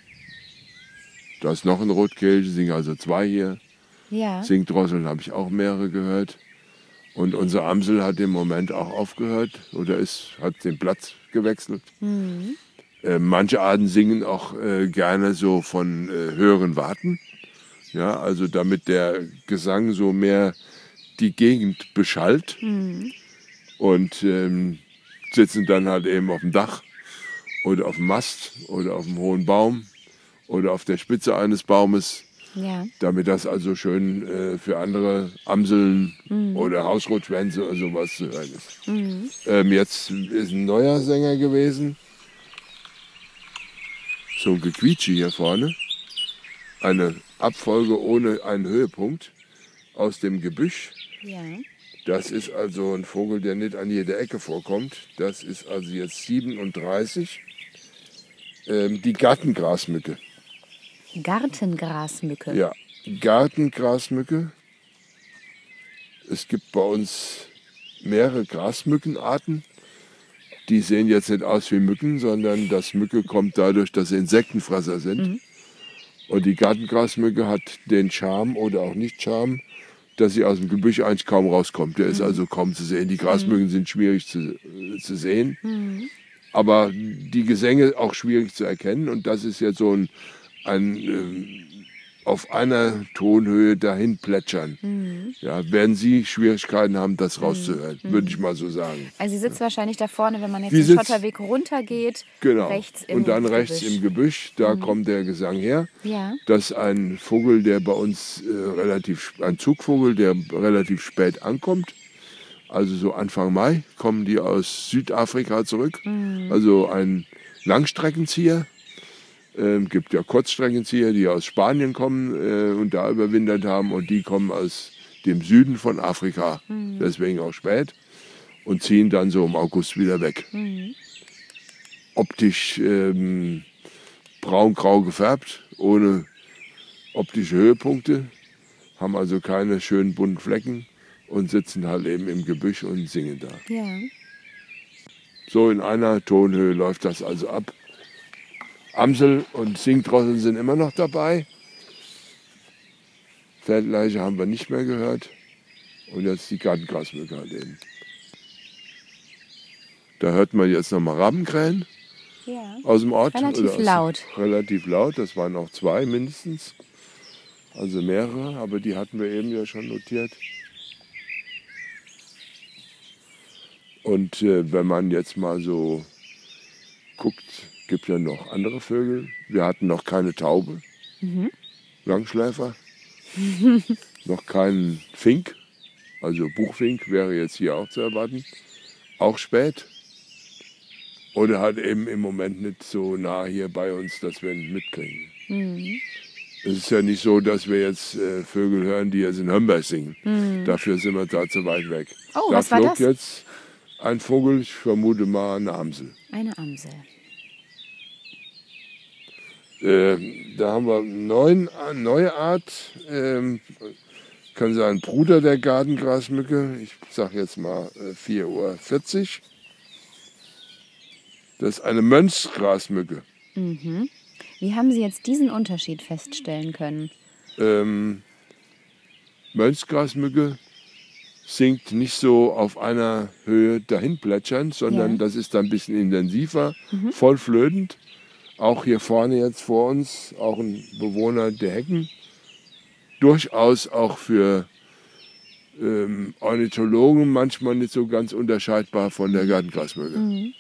Da ist noch ein Rotkehlchen, singen also 2 hier. Ja. Singdrosseln habe ich auch mehrere gehört. Und unsere Amsel hat im Moment auch aufgehört oder hat den Platz gewechselt. Manche Arten singen auch gerne so von höheren Warten. Ja, also damit der Gesang so mehr die Gegend beschallt. Und sitzen dann halt eben auf dem Dach oder auf dem Mast oder auf einem hohen Baum oder auf der Spitze eines Baumes, Ja. damit das also schön für andere Amseln oder Hausrotschwänze oder sowas zu hören ist. Jetzt ist ein neuer Sänger gewesen, so ein Gequietsche hier vorne, eine Abfolge ohne einen Höhepunkt aus dem Gebüsch. Ja. Das ist also ein Vogel, der nicht an jeder Ecke vorkommt. Das ist also jetzt 37. Die Gartengrasmücke. Gartengrasmücke. Ja, Gartengrasmücke. Es gibt bei uns mehrere Grasmückenarten. Die sehen jetzt nicht aus wie Mücken, sondern das Mücke kommt dadurch, dass sie Insektenfresser sind. Und die Gartengrasmücke hat den Charme oder auch nicht Charme, dass sie aus dem Gebüsch eigentlich kaum rauskommt. Der ist also kaum zu sehen. Die Grasmücken sind schwierig zu sehen, aber die Gesänge auch schwierig zu erkennen. Und das ist jetzt so ein auf einer Tonhöhe dahin plätschern. Ja, werden Sie Schwierigkeiten haben, das rauszuhören, würde ich mal so sagen. Also sie sitzt wahrscheinlich da vorne, wenn man jetzt Die den sitzt- Schotterweg runtergeht, Genau. rechts im Und dann rechts Gebüsch. im Gebüsch, da kommt der Gesang her. Ja. Das ist ein Vogel, der bei uns ein Zugvogel, der relativ spät ankommt. Also so Anfang Mai kommen die aus Südafrika zurück. Also ein Langstreckenzieher. Gibt ja Kurzstreckenzieher, die aus Spanien kommen und da überwintert haben. Und die kommen aus dem Süden von Afrika, deswegen auch spät. Und ziehen dann so im August wieder weg. Optisch braun-grau gefärbt, ohne optische Höhepunkte, haben also keine schönen bunten Flecken und sitzen halt eben im Gebüsch und singen da. Ja. So in einer Tonhöhe läuft das also ab. Amsel und Singdrosseln sind immer noch dabei. Feldleiche haben wir nicht mehr gehört. Und jetzt die Gartengrasmücke halt eben. Da hört man jetzt nochmal Rabenkrähen Ja. aus dem Ort. Relativ laut. Relativ laut, das waren auch 2 mindestens. Also mehrere, aber die hatten wir eben ja schon notiert. Und wenn man jetzt mal so guckt, gibt ja noch andere Vögel. Wir hatten noch keine Taube, Langschläfer, noch keinen Fink, also Buchfink wäre jetzt hier auch zu erwarten, auch spät. Oder halt eben im Moment nicht so nah hier bei uns, dass wir ihn mitkriegen. Es ist ja nicht so, dass wir jetzt Vögel hören, die jetzt in Hömberg singen. Dafür sind wir da zu weit weg. Oh, da was war flog das? jetzt ein Vogel, ich vermute mal eine Amsel. Eine Amsel. Da haben wir eine neue Art, kann sein Bruder der Gartengrasmücke, ich sage jetzt mal 4:40 Uhr. Das ist eine Mönchsgrasmücke. Wie haben Sie jetzt diesen Unterschied feststellen können? Mönchsgrasmücke singt nicht so auf einer Höhe dahin plätschernd, sondern das ist dann ein bisschen intensiver, voll flötend. Auch hier vorne jetzt vor uns, auch ein Bewohner der Hecken. Durchaus auch für Ornithologen manchmal nicht so ganz unterscheidbar von der Gartengrasmücke.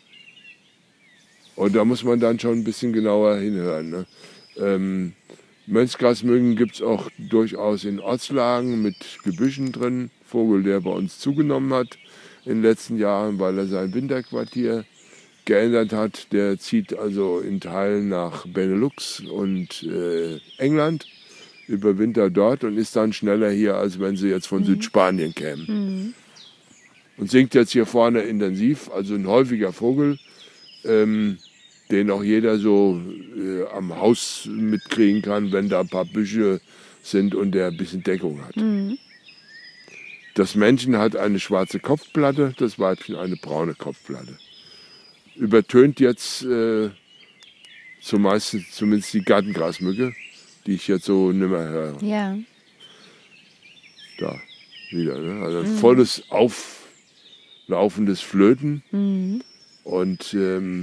Und da muss man dann schon ein bisschen genauer hinhören. Ne? Mönchsgrasmücken gibt es auch durchaus in Ortslagen mit Gebüschen drin. Vogel, der bei uns zugenommen hat in den letzten Jahren, weil er sein Winterquartier geändert hat. Der zieht also in Teilen nach Benelux und England, überwintert dort und ist dann schneller hier, als wenn sie jetzt von Südspanien kämen. Und singt jetzt hier vorne intensiv, also ein häufiger Vogel, den auch jeder so am Haus mitkriegen kann, wenn da ein paar Büsche sind und der ein bisschen Deckung hat. Das Männchen hat eine schwarze Kopfplatte, das Weibchen eine braune Kopfplatte. Übertönt jetzt zumeist, zumindest die Gartengrasmücke, die ich jetzt so nimmer höre. Ja. Da, wieder. Ne? Also ein volles, auflaufendes Flöten. Und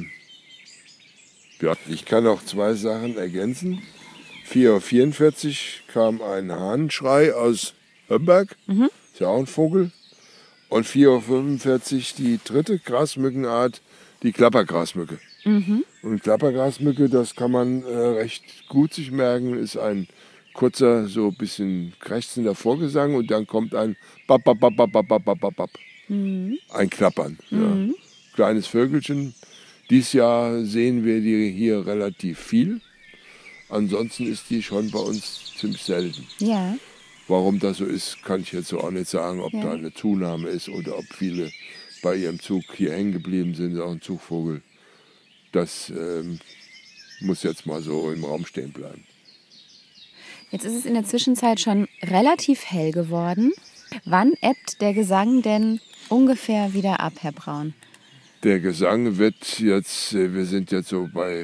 ja, ich kann auch zwei Sachen ergänzen. 4:44 Uhr kam ein Hahnenschrei aus Hömberg, ist ja auch ein Vogel. Und 4:45 Uhr die dritte Grasmückenart, die Klappergrasmücke. Und Klappergrasmücke, das kann man recht gut sich merken, ist ein kurzer, so ein bisschen krächzender Vorgesang und dann kommt ein Bap, Bap, Bap, Bap, Bap, Bap, Bap, Bap. Ein Klappern. Ja. Kleines Vögelchen. Dieses Jahr sehen wir die hier relativ viel. Ansonsten ist die schon bei uns ziemlich selten. Ja. Warum das so ist, kann ich jetzt so auch nicht sagen, ob da eine Zunahme ist oder ob viele bei ihrem Zug hier hängen geblieben sind, auch ein Zugvogel. Das muss jetzt mal so im Raum stehen bleiben. Jetzt ist es in der Zwischenzeit schon relativ hell geworden. Wann ebbt der Gesang denn ungefähr wieder ab, Herr Braun? Der Gesang wird jetzt, wir sind jetzt so bei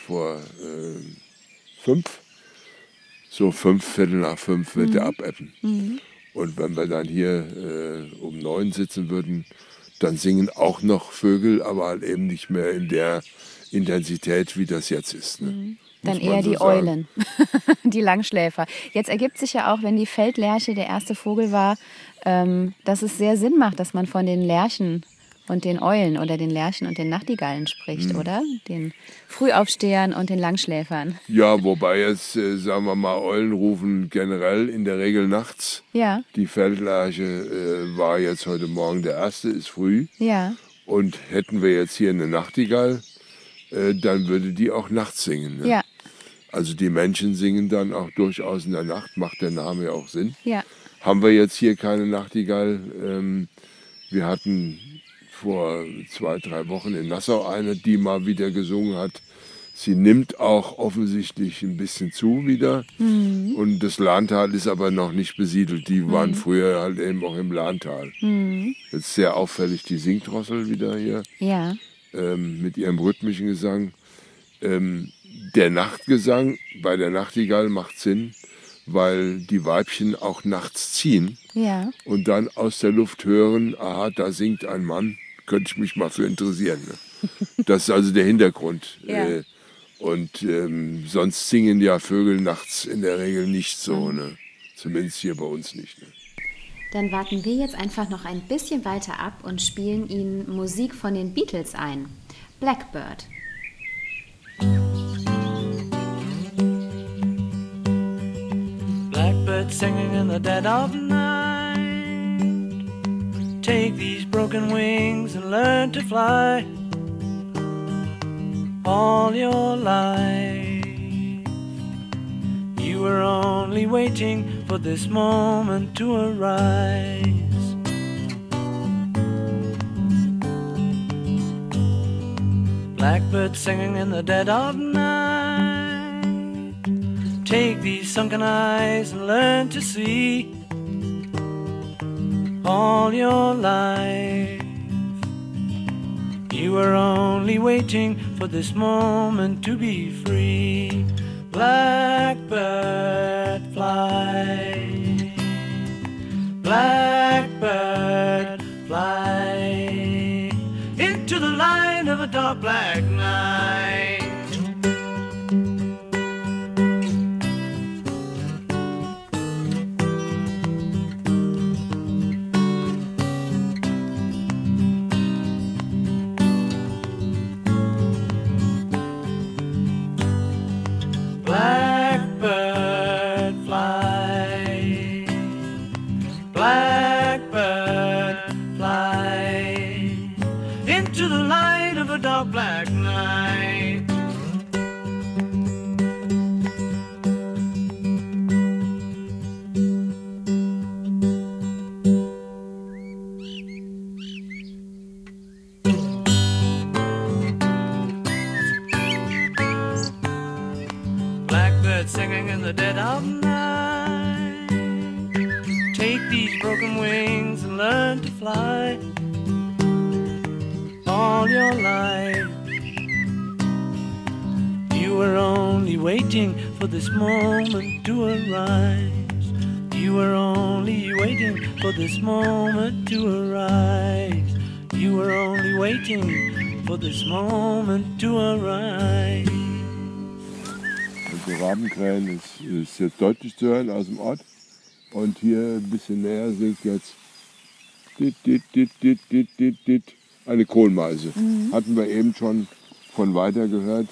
4:45. So 5:15 wird der abebben. Und wenn wir dann hier um 9 sitzen würden, dann singen auch noch Vögel, aber halt eben nicht mehr in der Intensität, wie das jetzt ist. Ne? Dann eher die Eulen, die Langschläfer. Jetzt ergibt sich ja auch, wenn die Feldlerche der erste Vogel war, dass es sehr Sinn macht, dass man von den Lerchen und den Eulen oder den Lerchen und den Nachtigallen spricht, oder? Den Frühaufstehern und den Langschläfern. Ja, wobei jetzt, sagen wir mal, Eulen rufen generell in der Regel nachts. Ja. Die Feldlerche war jetzt heute Morgen der erste, ist früh. Ja. Und hätten wir jetzt hier eine Nachtigall, dann würde die auch nachts singen. Ne? Ja. Also die Männchen singen dann auch durchaus in der Nacht, macht der Name ja auch Sinn. Ja. Haben wir jetzt hier keine Nachtigall. Wir hatten vor 2-3 Wochen in Nassau eine, die mal wieder gesungen hat. Sie nimmt auch offensichtlich ein bisschen zu wieder. Und das Lahntal ist aber noch nicht besiedelt. Die waren früher halt eben auch im Lahntal. Jetzt sehr auffällig die Singdrossel wieder hier. Ja. Mit ihrem rhythmischen Gesang. Der Nachtgesang bei der Nachtigall macht Sinn, weil die Weibchen auch nachts ziehen Ja. und dann aus der Luft hören, aha, da singt ein Mann, könnte ich mich mal für interessieren. Ne? Das ist also der Hintergrund. Ja. Und sonst singen ja Vögel nachts in der Regel nicht so, ne? Zumindest hier bei uns nicht. Ne? Dann warten wir jetzt einfach noch ein bisschen weiter ab und spielen Ihnen Musik von den Beatles ein. Blackbird. Blackbird singing in the dead of night. Take these broken wings and learn to fly. All your life you were only waiting for this moment to arise. Blackbird singing in the dead of night. Take these sunken eyes and learn to see all your life. You were only waiting for this moment to be free. Blackbird fly, blackbird fly into the light of a dark black night. Blackbird fly, blackbird fly into the light of a dark black night. Blackbird singing in the dead of night. Take these broken wings and learn to fly all your life. You were only waiting for this moment to arise. You were only waiting for this moment to arise. You were only waiting for this moment to arise. Die Rabenkrähen ist jetzt deutlich zu hören aus dem Ort. Und hier ein bisschen näher singt jetzt eine Kohlmeise. Hatten wir eben schon von weiter gehört.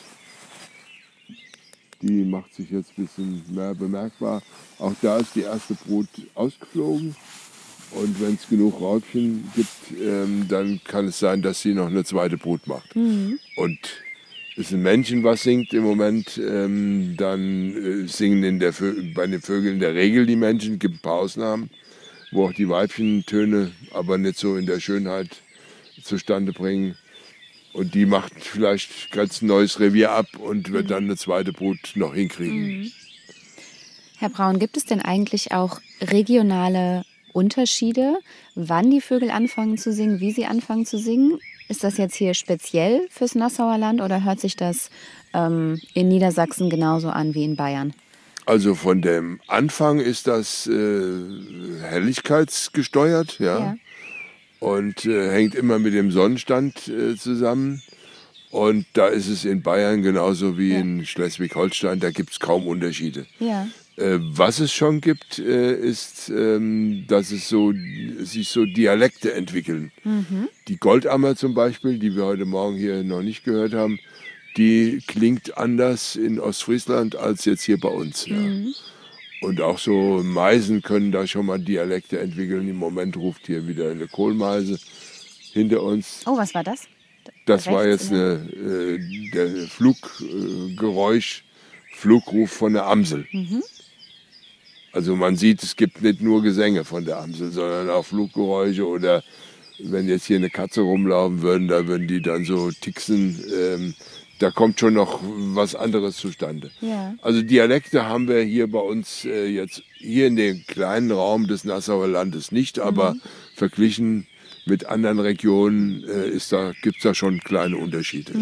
Die macht sich jetzt ein bisschen mehr bemerkbar. Auch da ist die erste Brut ausgeflogen. Und wenn es genug Raubchen gibt, dann kann es sein, dass sie noch eine zweite Brut macht. Und ist ein Männchen, was singt im Moment, dann singen bei den Vögeln in der Regel die Männchen, gibt ein paar Ausnahmen, wo auch die Weibchen Töne, aber nicht so in der Schönheit zustande bringen. Und die macht vielleicht ganz ein neues Revier ab und wird dann eine zweite Brut noch hinkriegen. Herr Braun, gibt es denn eigentlich auch regionale Unterschiede, wann die Vögel anfangen zu singen, wie sie anfangen zu singen? Ist das jetzt hier speziell fürs Nassauer Land oder hört sich das in Niedersachsen genauso an wie in Bayern? Also von dem Anfang ist das helligkeitsgesteuert, ja. Und hängt immer mit dem Sonnenstand zusammen. Und da ist es in Bayern genauso wie in Schleswig-Holstein, da gibt es kaum Unterschiede. Ja. Was es schon gibt, ist, dass es sich so Dialekte entwickeln. Die Goldammer zum Beispiel, die wir heute Morgen hier noch nicht gehört haben, die klingt anders in Ostfriesland als jetzt hier bei uns. Ja. Und auch so Meisen können da schon mal Dialekte entwickeln. Im Moment ruft hier wieder eine Kohlmeise hinter uns. Oh, was war das? Das war jetzt der Flugruf von der Amsel. Also man sieht, es gibt nicht nur Gesänge von der Amsel, sondern auch Fluggeräusche oder wenn jetzt hier eine Katze rumlaufen würden, da würden die dann so ticksen. Da kommt schon noch was anderes zustande. Ja. Also Dialekte haben wir hier bei uns jetzt hier in dem kleinen Raum des Nassauer Landes nicht, aber verglichen mit anderen Regionen gibt es da schon kleine Unterschiede.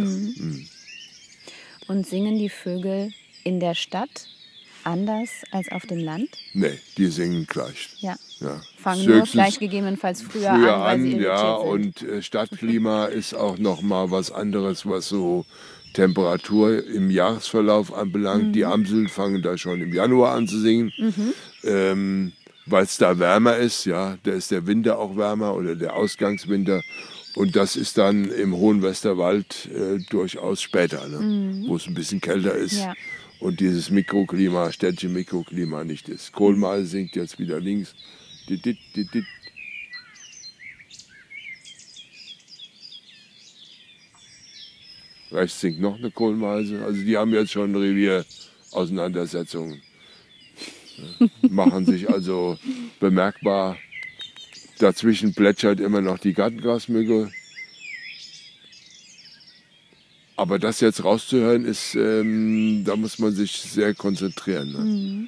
Und singen die Vögel in der Stadt anders als auf dem Land? Nee, die singen gleich. Ja. Fangen nur vielleicht gegebenenfalls früher an, weil sie irritiert sind. Und Stadtklima ist auch noch mal was anderes, was so Temperatur im Jahresverlauf anbelangt. Die Amseln fangen da schon im Januar an zu singen, weil es da wärmer ist. Ja, da ist der Winter auch wärmer oder der Ausgangswinter. Und das ist dann im hohen Westerwald durchaus später, ne? Wo es ein bisschen kälter ist. Ja. Und dieses Mikroklima, städtische Mikroklima nicht ist. Kohlmeise singt jetzt wieder links. Rechts singt noch eine Kohlmeise. Also die haben jetzt schon Revier-Auseinandersetzungen. Machen sich also bemerkbar. Dazwischen plätschert immer noch die Gartengrasmücke. Aber das jetzt rauszuhören, ist, da muss man sich sehr konzentrieren. Ne?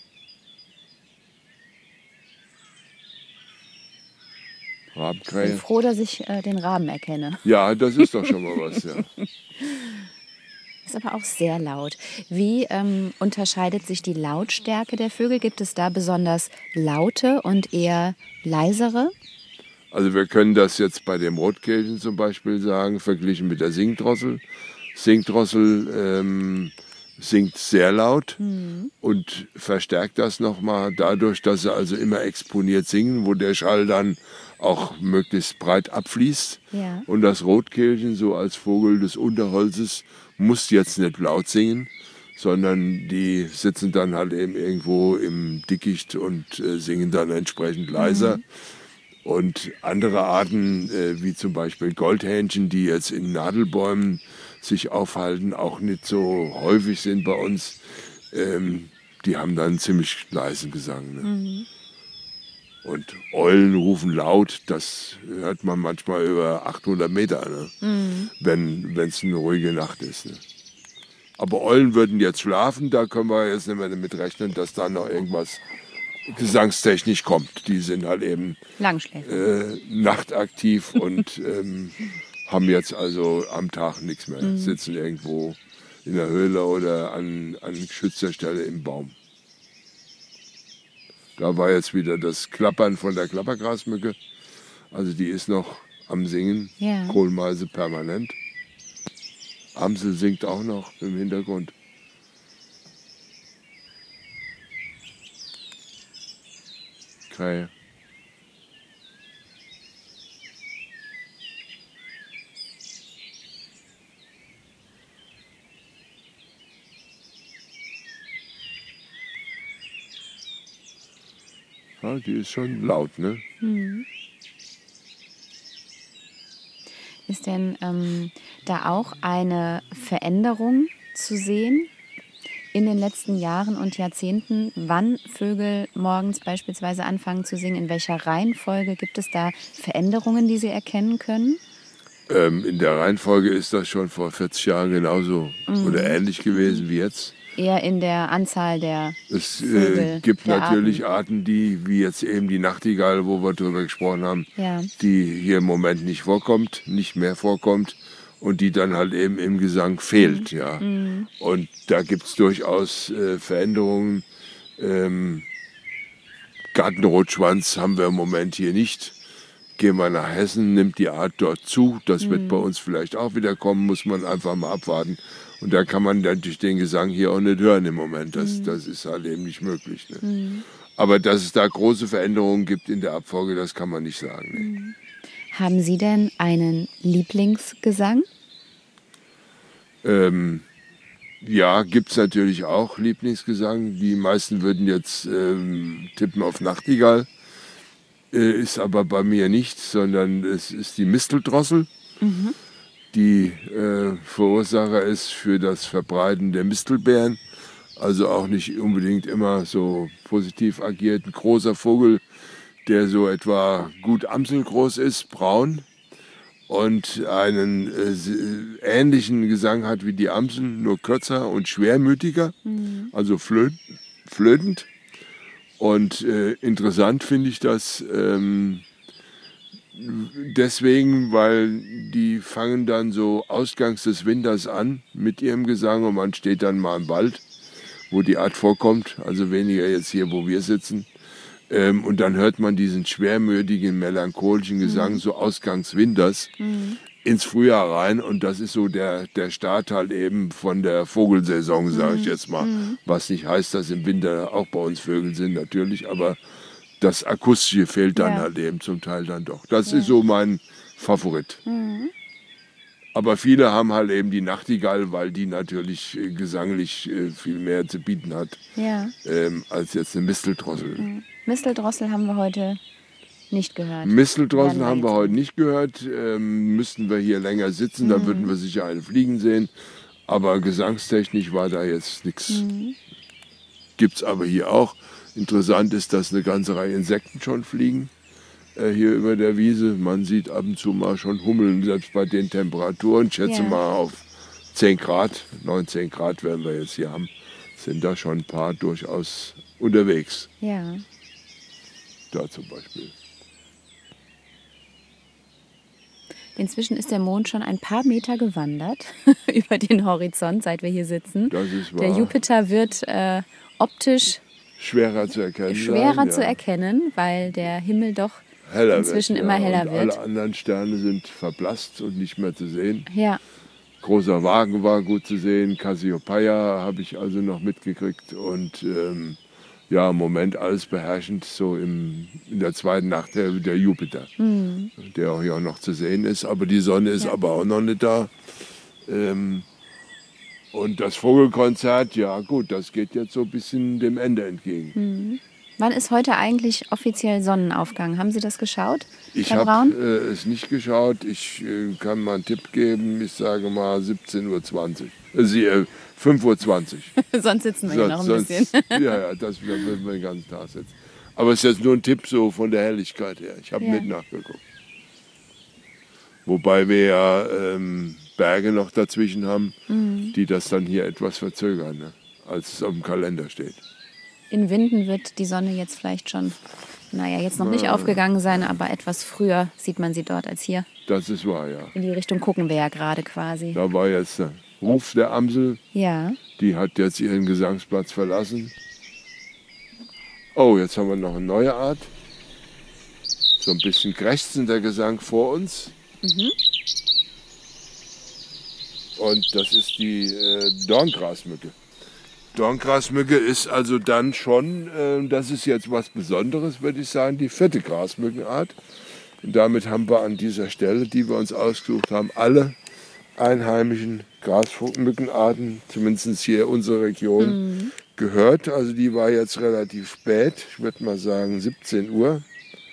Ich Rabenkrähe. bin froh, dass ich den Raben erkenne. Ja, das ist doch schon mal was. Ja. Ist aber auch sehr laut. Wie unterscheidet sich die Lautstärke der Vögel? Gibt es da besonders laute und eher leisere? Also wir können das jetzt bei dem Rotkehlchen zum Beispiel sagen, verglichen mit der Singdrossel. Singdrossel singt sehr laut und verstärkt das nochmal dadurch, dass sie also immer exponiert singen, wo der Schall dann auch möglichst breit abfließt. Ja. Und das Rotkehlchen, so als Vogel des Unterholzes, muss jetzt nicht laut singen, sondern die sitzen dann halt eben irgendwo im Dickicht und singen dann entsprechend leiser. Und andere Arten, wie zum Beispiel Goldhähnchen, die jetzt in Nadelbäumen sich aufhalten, auch nicht so häufig sind bei uns, die haben dann ziemlich leisen Gesang. Ne? Und Eulen rufen laut, das hört man manchmal über 800 Meter, ne? Wenn es eine ruhige Nacht ist. Ne? Aber Eulen würden jetzt schlafen, da können wir jetzt nicht mehr damit rechnen, dass da noch irgendwas gesangstechnisch kommt. Die sind halt eben Langschläfer. nachtaktiv und haben jetzt also am Tag nichts mehr. Sitzen irgendwo in der Höhle oder an geschützter Stelle im Baum. Da war jetzt wieder das Klappern von der Klappergrasmücke. Also die ist noch am Singen, Ja. Kohlmeise permanent. Amsel singt auch noch im Hintergrund. Krähe. Ja, die ist schon laut, ne? Ist denn da auch eine Veränderung zu sehen in den letzten Jahren und Jahrzehnten, wann Vögel morgens beispielsweise anfangen zu singen? In welcher Reihenfolge gibt es da Veränderungen, die Sie erkennen können? In der Reihenfolge ist das schon vor 40 Jahren genauso oder ähnlich gewesen wie jetzt. Eher in der Anzahl der Es Vögel, gibt der natürlich Arten, die, wie jetzt eben die Nachtigall, wo wir drüber gesprochen haben, Ja. die hier im Moment nicht vorkommt, nicht mehr vorkommt und die dann halt eben im Gesang fehlt. Ja. Und da gibt es durchaus Veränderungen. Gartenrotschwanz haben wir im Moment hier nicht. Gehen wir nach Hessen, nimmt die Art dort zu. Das wird bei uns vielleicht auch wieder kommen, muss man einfach mal abwarten. Und da kann man natürlich den Gesang hier auch nicht hören im Moment. Das ist halt eben nicht möglich. Ne? Aber dass es da große Veränderungen gibt in der Abfolge, das kann man nicht sagen. Ne? Haben Sie denn einen Lieblingsgesang? Ja, gibt es natürlich auch Lieblingsgesang. Die meisten würden jetzt tippen auf Nachtigall. Ist aber bei mir nicht, sondern es ist die Misteldrossel, die Verursacher ist für das Verbreiten der Mistelbeeren. Also auch nicht unbedingt immer so positiv agiert. Ein großer Vogel, der so etwa gut amselgroß ist, braun und einen ähnlichen Gesang hat wie die Amsel, nur kürzer und schwermütiger, also flötend. Und interessant finde ich das deswegen, weil die fangen dann so ausgangs des Winters an mit ihrem Gesang und man steht dann mal im Wald, wo die Art vorkommt, also weniger jetzt hier, wo wir sitzen. Und dann hört man diesen schwermütigen, melancholischen Gesang so ausgangs Winters ins Frühjahr rein. Und das ist so der Start halt eben von der Vogelsaison, sage ich jetzt mal. Was nicht heißt, dass im Winter auch bei uns Vögel sind, natürlich, aber das Akustische fehlt dann halt eben zum Teil dann doch. Das ist so mein Favorit. Aber viele haben halt eben die Nachtigall, weil die natürlich gesanglich viel mehr zu bieten hat als jetzt eine Misteldrossel. Misteldrossel haben wir heute nicht gehört. Misteldrossel Werden haben wir jetzt heute nicht gehört. Müssten wir hier länger sitzen, dann würden wir sicher eine fliegen sehen. Aber gesangstechnisch war da jetzt nichts. gibt es aber hier auch. Interessant ist, dass eine ganze Reihe Insekten schon fliegen hier über der Wiese. Man sieht ab und zu mal schon Hummeln, selbst bei den Temperaturen. Ich schätze mal auf 10 Grad, 19 Grad werden wir jetzt hier haben, sind da schon ein paar durchaus unterwegs. Ja. Da zum Beispiel. Inzwischen ist der Mond schon ein paar Meter gewandert über den Horizont, seit wir hier sitzen. Das ist wahr. Der Jupiter wird optisch schwerer zu erkennen, erkennen, weil der Himmel doch heller inzwischen wird, immer heller und wird. Alle anderen Sterne sind verblasst und nicht mehr zu sehen. Ja. Großer Wagen war gut zu sehen, Cassiopeia habe ich also noch mitgekriegt und im Moment alles beherrschend, so in der zweiten Nacht der Jupiter, der auch hier noch zu sehen ist, aber die Sonne ist aber auch noch nicht da. Und das Vogelkonzert, ja gut, das geht jetzt so ein bisschen dem Ende entgegen. Wann ist heute eigentlich offiziell Sonnenaufgang? Haben Sie das geschaut? Ich Herr Braun? habe es nicht geschaut. Ich kann mal einen Tipp geben. Ich sage mal 17:20 Uhr. 5:20 Uhr. Sonst sitzen wir hier noch ein bisschen. Ja, das würden wir den ganzen Tag sitzen. Aber es ist jetzt nur ein Tipp so von der Helligkeit her. Ich habe nicht nachgeguckt. Wobei wir ja Berge noch dazwischen haben, die das dann hier etwas verzögern, ne? Als es auf dem Kalender steht. In Winden wird die Sonne jetzt vielleicht schon, jetzt noch nicht aufgegangen sein, aber etwas früher sieht man sie dort als hier. Das ist wahr, ja. In die Richtung gucken wir ja gerade quasi. Da war jetzt der Ruf der Amsel. Ja. Die hat jetzt ihren Gesangsplatz verlassen. Oh, jetzt haben wir noch eine neue Art. So ein bisschen krächzender Gesang vor uns. Und das ist die Dorngrasmücke. Dorngrasmücke ist also dann schon, das ist jetzt was Besonderes, würde ich sagen, die 4. Grasmückenart. Und damit haben wir an dieser Stelle, die wir uns ausgesucht haben, alle einheimischen Grasmückenarten, zumindest hier in unserer Region, gehört. Also die war jetzt relativ spät, ich würde mal sagen 17 Uhr.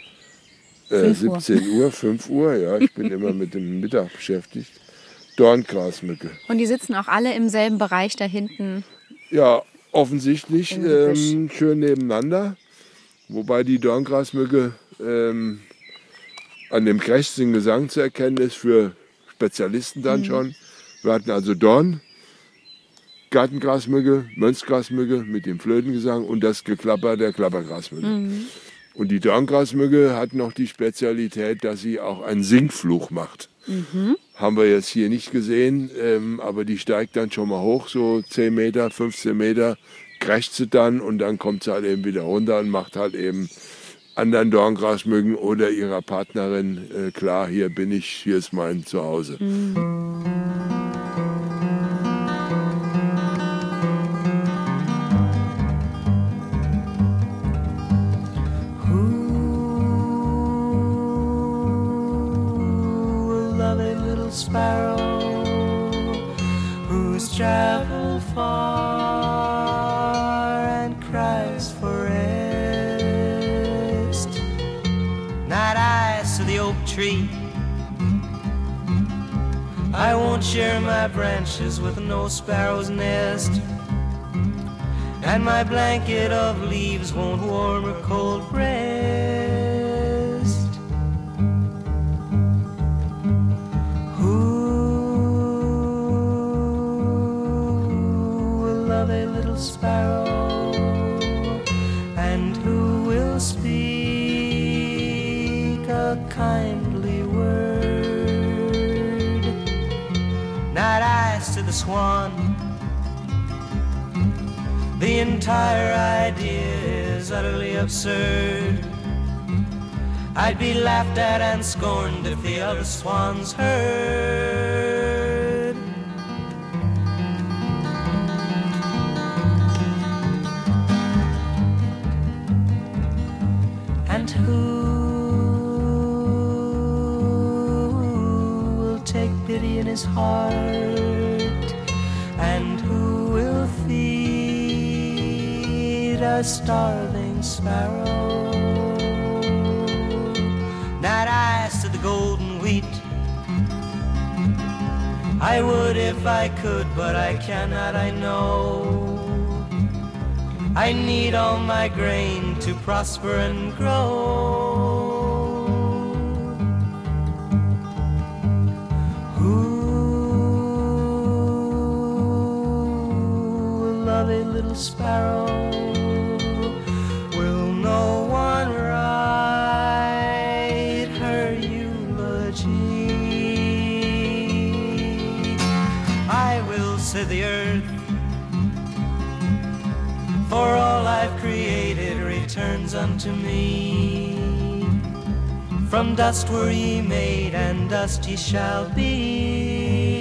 5 Uhr, ja, ich bin immer mit dem Mittag beschäftigt. Dorngrasmücke. Und die sitzen auch alle im selben Bereich da hinten? Ja, offensichtlich schön nebeneinander. Wobei die Dorngrasmücke an dem krächzigen Gesang zu erkennen ist für Spezialisten dann schon. Wir hatten also Dorn, Gartengrasmücke, Mönchsgrasmücke mit dem Flötengesang und das Geklapper der Klappergrasmücke. Und die Dorngrasmücke hat noch die Spezialität, dass sie auch einen Singfluch macht. Haben wir jetzt hier nicht gesehen, aber die steigt dann schon mal hoch, so 10 Meter, 15 Meter, krächzt sie dann und dann kommt sie halt eben wieder runter und macht halt eben anderen Dorngrasmücken oder ihrer Partnerin klar, hier bin ich, hier ist mein Zuhause. Sparrow who's traveled far and cries for rest. Night eyes to the oak tree. I won't share my branches with no sparrow's nest, and my blanket of leaves won't warm her cold breast. Sparrow, and who will speak a kindly word? Night eyes to the swan. The entire idea is utterly absurd. I'd be laughed at and scorned if the other swans heard. And who will take pity in his heart? And who will feed a starving sparrow? Night eyes to the golden wheat. I would if I could, but I cannot, I know. I need all my grain to prosper and grow. Lovely little sparrow, will no one write her eulogy? I will, said the earth, for all I've created returns unto me. From dust were ye made, and dust ye shall be.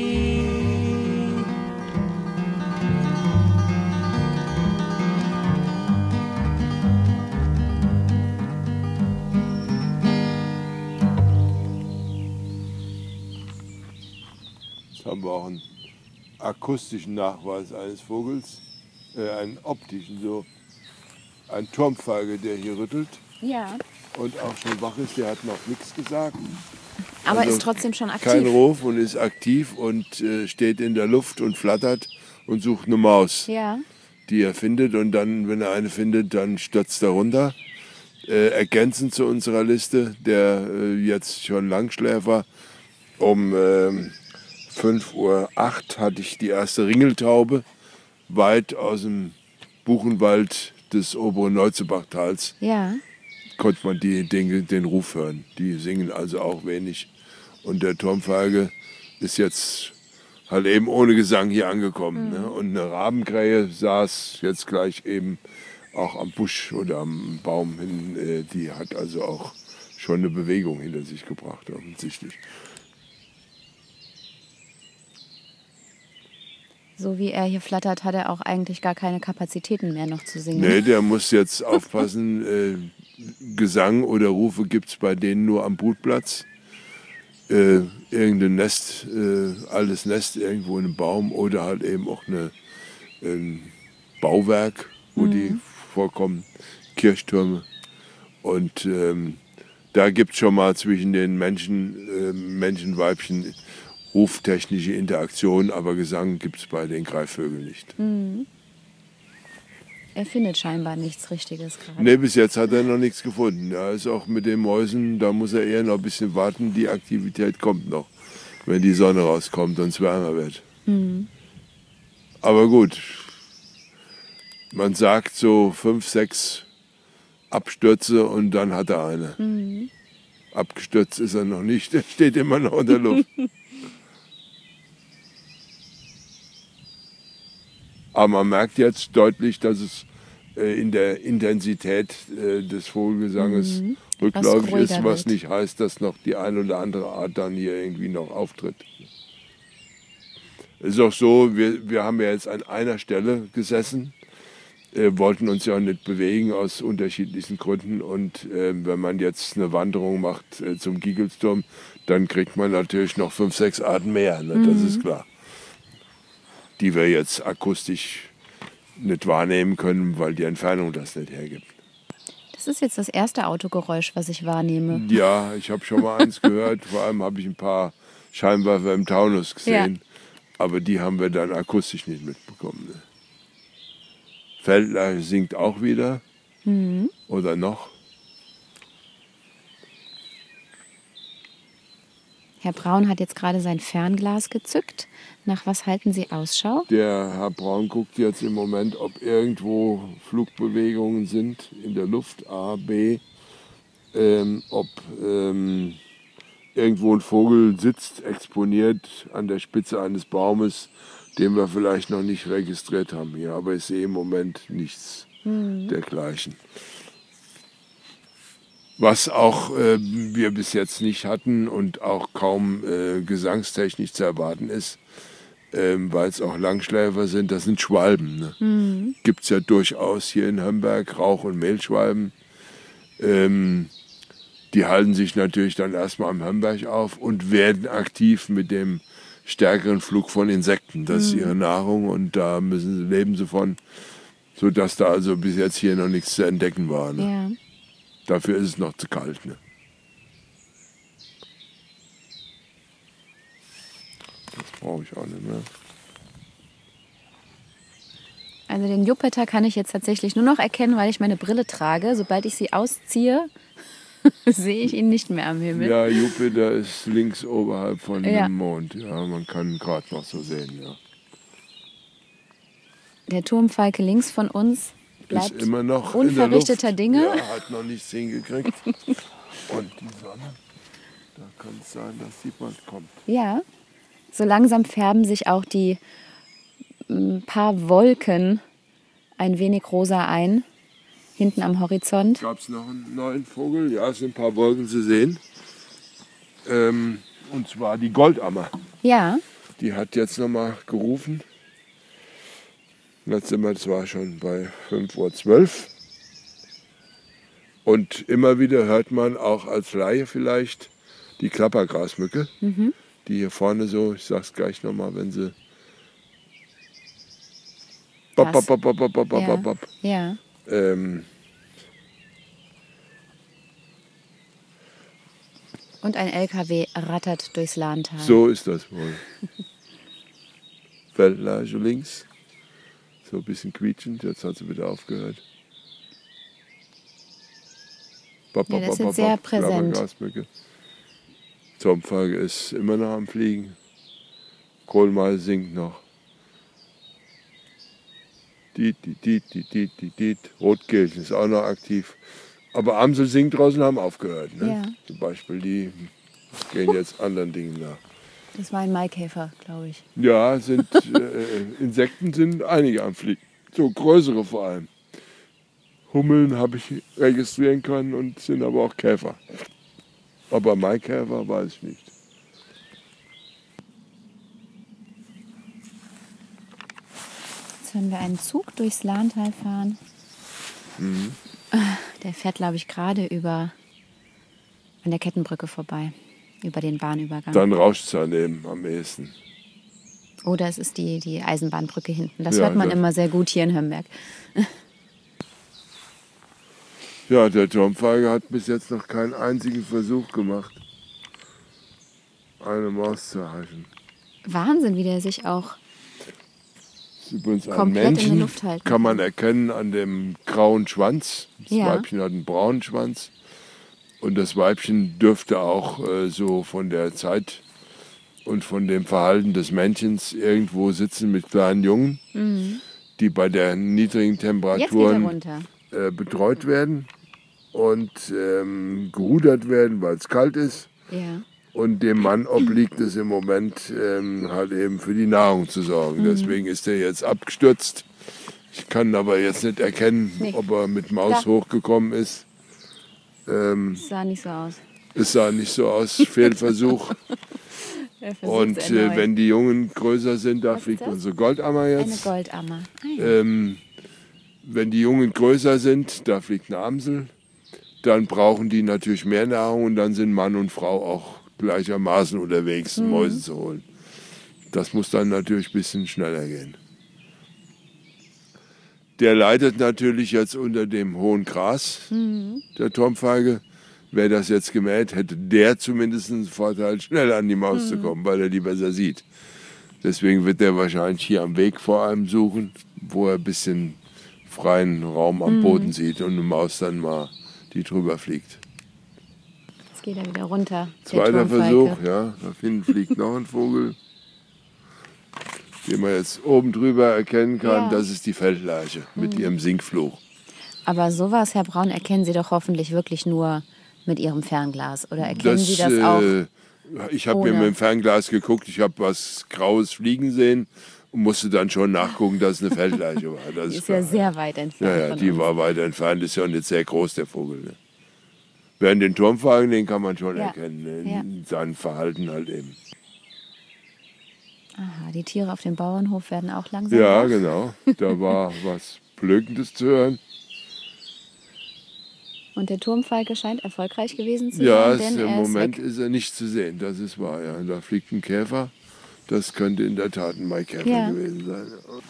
Haben wir auch einen akustischen Nachweis eines Vogels, einen optischen, so ein Turmfeige, der hier rüttelt Ja. und auch schon wach ist, der hat noch nichts gesagt. Aber Also ist trotzdem schon aktiv. Kein Ruf und ist aktiv und steht in der Luft und flattert und sucht eine Maus, Ja. die er findet, und dann, wenn er eine findet, dann stürzt er runter. Ergänzend zu unserer Liste, der jetzt schon Langschläfer, um 5:08 Uhr hatte ich die erste Ringeltaube, weit aus dem Buchenwald des oberen Neuzebach-Tals. Ja. Konnte man den Ruf hören. Die singen also auch wenig. Und der Turmfeige ist jetzt halt eben ohne Gesang hier angekommen. Ne? Und eine Rabenkrähe saß jetzt gleich eben auch am Busch oder am Baum hin. Die hat also auch schon eine Bewegung hinter sich gebracht, offensichtlich. So wie er hier flattert, hat er auch eigentlich gar keine Kapazitäten mehr noch zu singen. Nee, der muss jetzt aufpassen. Gesang oder Rufe gibt es bei denen nur am Brutplatz. Irgendein Nest, altes Nest irgendwo in einem Baum oder halt eben auch ein Bauwerk, wo die vorkommen, Kirchtürme. Und da gibt es schon mal zwischen den Menschen, Weibchen, ruftechnische Interaktion, aber Gesang gibt es bei den Greifvögeln nicht. Er findet scheinbar nichts Richtiges gerade. Nee, bis jetzt hat er noch nichts gefunden. Er ist auch mit den Mäusen, da muss er eher noch ein bisschen warten. Die Aktivität kommt noch, wenn die Sonne rauskommt und es wärmer wird. Aber gut, man sagt so 5, 6 Abstürze und dann hat er eine. Abgestürzt ist er noch nicht, er steht immer noch in der Luft. Aber man merkt jetzt deutlich, dass es in der Intensität des Vogelgesanges rückläufig ist, was nicht heißt, dass noch die eine oder andere Art dann hier irgendwie noch auftritt. Es ist auch so, wir haben ja jetzt an einer Stelle gesessen, wollten uns ja auch nicht bewegen aus unterschiedlichen Gründen. Und wenn man jetzt eine Wanderung macht zum Giegelsturm, dann kriegt man natürlich noch 5, 6 Arten mehr, ne? Das ist klar. Die wir jetzt akustisch nicht wahrnehmen können, weil die Entfernung das nicht hergibt. Das ist jetzt das erste Autogeräusch, was ich wahrnehme. Ja, ich habe schon mal eins gehört. Vor allem habe ich ein paar Scheinwerfer im Taunus gesehen. Ja. Aber die haben wir dann akustisch nicht mitbekommen. Ne? Feldlerche singt auch wieder. Oder noch. Herr Braun hat jetzt gerade sein Fernglas gezückt. Nach was halten Sie Ausschau? Der Herr Braun guckt jetzt im Moment, ob irgendwo Flugbewegungen sind in der Luft, A, B, ob irgendwo ein Vogel sitzt, exponiert an der Spitze eines Baumes, den wir vielleicht noch nicht registriert haben hier. Aber ich sehe im Moment nichts dergleichen. Was auch wir bis jetzt nicht hatten und auch kaum gesangstechnisch zu erwarten ist, weil es auch Langschläfer sind, das sind Schwalben. Ne? Gibt es ja durchaus hier in Hömberg, Rauch- und Mehlschwalben. Die halten sich natürlich dann erstmal am Hömberg auf und werden aktiv mit dem stärkeren Flug von Insekten. Das ist ihre Nahrung und da leben sie von, sodass da also bis jetzt hier noch nichts zu entdecken war. Ne? Ja. Dafür ist es noch zu kalt. Ne? Das brauche ich auch nicht mehr. Also den Jupiter kann ich jetzt tatsächlich nur noch erkennen, weil ich meine Brille trage. Sobald ich sie ausziehe, sehe ich ihn nicht mehr am Himmel. Ja, Jupiter ist links oberhalb von Ja. dem Mond. Ja, man kann ihn gerade noch so sehen. Ja. Der Turmfalke links von uns bleibt Ist immer noch unverrichteter in der Luft. Dinge. Ja, hat noch nichts hingekriegt. Und die Sonne, da kann es sein, dass die bald kommt. Ja, so langsam färben sich auch die paar Wolken ein wenig rosa ein, hinten am Horizont. Gab es noch einen neuen Vogel? Ja, es sind ein paar Wolken zu sehen. Und zwar die Goldammer. Ja, Die hat jetzt nochmal gerufen. Jetzt sind wir zwar schon bei 5:12 Uhr. Und immer wieder hört man auch als Laie vielleicht die Klappergrasmücke, die hier vorne so, ich sag's gleich nochmal, wenn sie bop, Das. bop, bop, bop, bop, bop, ja, bop, bop. ja. Und ein LKW rattert durchs Lahntal. So ist das wohl. Feldlerche links, so ein bisschen quietschend, jetzt hat sie wieder aufgehört. Bop, Ja, bop, das ist bop, jetzt sehr bop, präsent. Klappergrasmücke. Turmfalke ist immer noch am Fliegen. Kohlmeise singt noch. Rotkehlchen ist auch noch aktiv. Aber Amsel singt draußen, haben aufgehört. Ne? Ja. Zum Beispiel, die gehen jetzt anderen Dingen nach. Das war ein Maikäfer, glaube ich. Ja, Insekten sind einige am Fliegen. So größere vor allem. Hummeln habe ich registrieren können und sind aber auch Käfer. Aber Maikäfer weiß ich nicht. Jetzt hören wir einen Zug durchs Lahntal fahren. Der fährt, glaube ich, gerade an der Kettenbrücke vorbei. Über den Bahnübergang. Dann rauscht es daneben am ehesten. Oder es ist die Eisenbahnbrücke hinten. Das Ja, hört man das- immer sehr gut hier in Hömberg. Ja, der Turmfalke hat bis jetzt noch keinen einzigen Versuch gemacht, eine Maus zu erhaschen. Wahnsinn, wie der sich auch... Das ist übrigens ein Komplett in der Männchen, Luft halten kann man kann. erkennen an dem grauen Schwanz. Das Ja. Weibchen hat einen braunen Schwanz. Und das Weibchen dürfte auch so von der Zeit und von dem Verhalten des Männchens irgendwo sitzen mit kleinen Jungen, die bei der niedrigen Jetzt geht er Temperaturen runter. betreut werden und gerudert werden, weil es kalt ist. Ja. Und dem Mann obliegt es im Moment halt eben für die Nahrung zu sorgen. Deswegen ist er jetzt abgestürzt. Ich kann aber jetzt nicht erkennen, Nee. ob er mit Maus Da. hochgekommen ist. Das sah nicht so aus. Es sah nicht so aus, Fehlversuch. Er versucht's Und erneut. wenn die Jungen größer sind, da Was ist fliegt das? unsere Goldammer Eine jetzt. Goldammer. Ah, ja. Wenn die Jungen größer sind, da fliegt eine Amsel. Dann brauchen die natürlich mehr Nahrung und dann sind Mann und Frau auch gleichermaßen unterwegs, Mäuse zu holen. Das muss dann natürlich ein bisschen schneller gehen. Der leidet natürlich jetzt unter dem hohen Gras, der Turmfalke. Wäre das jetzt gemäht, hätte der zumindest einen Vorteil, schnell an die Maus zu kommen, weil er die besser sieht. Deswegen wird er wahrscheinlich hier am Weg vor allem suchen, wo er ein bisschen freien Raum am Boden sieht und eine Maus dann mal die drüber fliegt. Jetzt geht er wieder runter. der Zweiter Turmfalke. Versuch, ja, da hinten fliegt noch ein Vogel, den man jetzt oben drüber erkennen kann. Ja. Das ist die Feldlerche mit ihrem Singfluch. Aber sowas, Herr Braun, erkennen Sie doch hoffentlich wirklich nur mit Ihrem Fernglas. Oder erkennen Sie das auch? Ich habe mir ohne? mit dem Fernglas geguckt, ich habe was Graues fliegen sehen und musste dann schon nachgucken, dass es eine Feldlerche war. Das Die ist klar. ja sehr weit entfernt. Ja, ja, von die uns. war weiter entfernt, ist ja nicht sehr groß, der Vogel. Ne? Während den Turmfalken, den kann man schon Ja. erkennen, ne? Ja. in seinem Verhalten halt eben. Aha, die Tiere auf dem Bauernhof werden auch langsam Ja, wach. genau, da war was Blökendes zu hören. Und der Turmfalke scheint erfolgreich gewesen zu Ja, sein, denn im er Moment ist weg. ist er nicht zu sehen, das ist wahr. Ja. Da fliegt ein Käfer, das könnte in der Tat ein Maikäfer Ja. gewesen sein.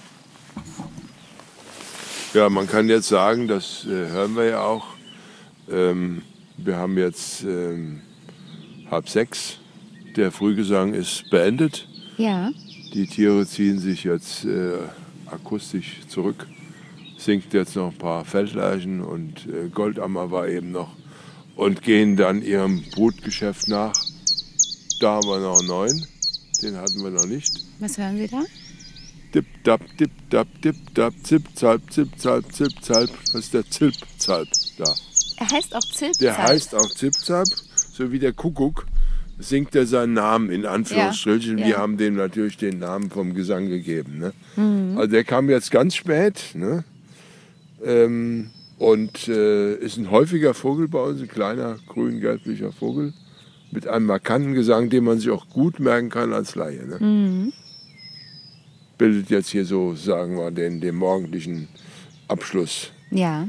Ja, man kann jetzt sagen, das hören wir ja auch, wir haben jetzt 5:30, der Frühgesang ist beendet. Ja, Die Tiere ziehen sich jetzt akustisch zurück. Singt jetzt noch ein paar Feldlerchen und Goldammer war eben noch. Und gehen dann ihrem Brutgeschäft nach. Da haben wir noch einen neuen. Den hatten wir noch nicht. Was hören Sie da? Dip, dap, zip, zalp, zip, zalp. Das ist der Zilpzalp da. Er heißt auch Zilpzalp. Der heißt auch Zilpzalp, so wie der Kuckuck. Singt er seinen Namen in Anführungsstrichen. Ja. Wir haben dem natürlich den Namen vom Gesang gegeben. Ne? Also der kam jetzt ganz spät. Ne? Und ist ein häufiger Vogel bei uns, ein kleiner grün-gelblicher Vogel. Mit einem markanten Gesang, den man sich auch gut merken kann als Laie. Ne? Bildet jetzt hier so, sagen wir, den morgendlichen Abschluss. Ja.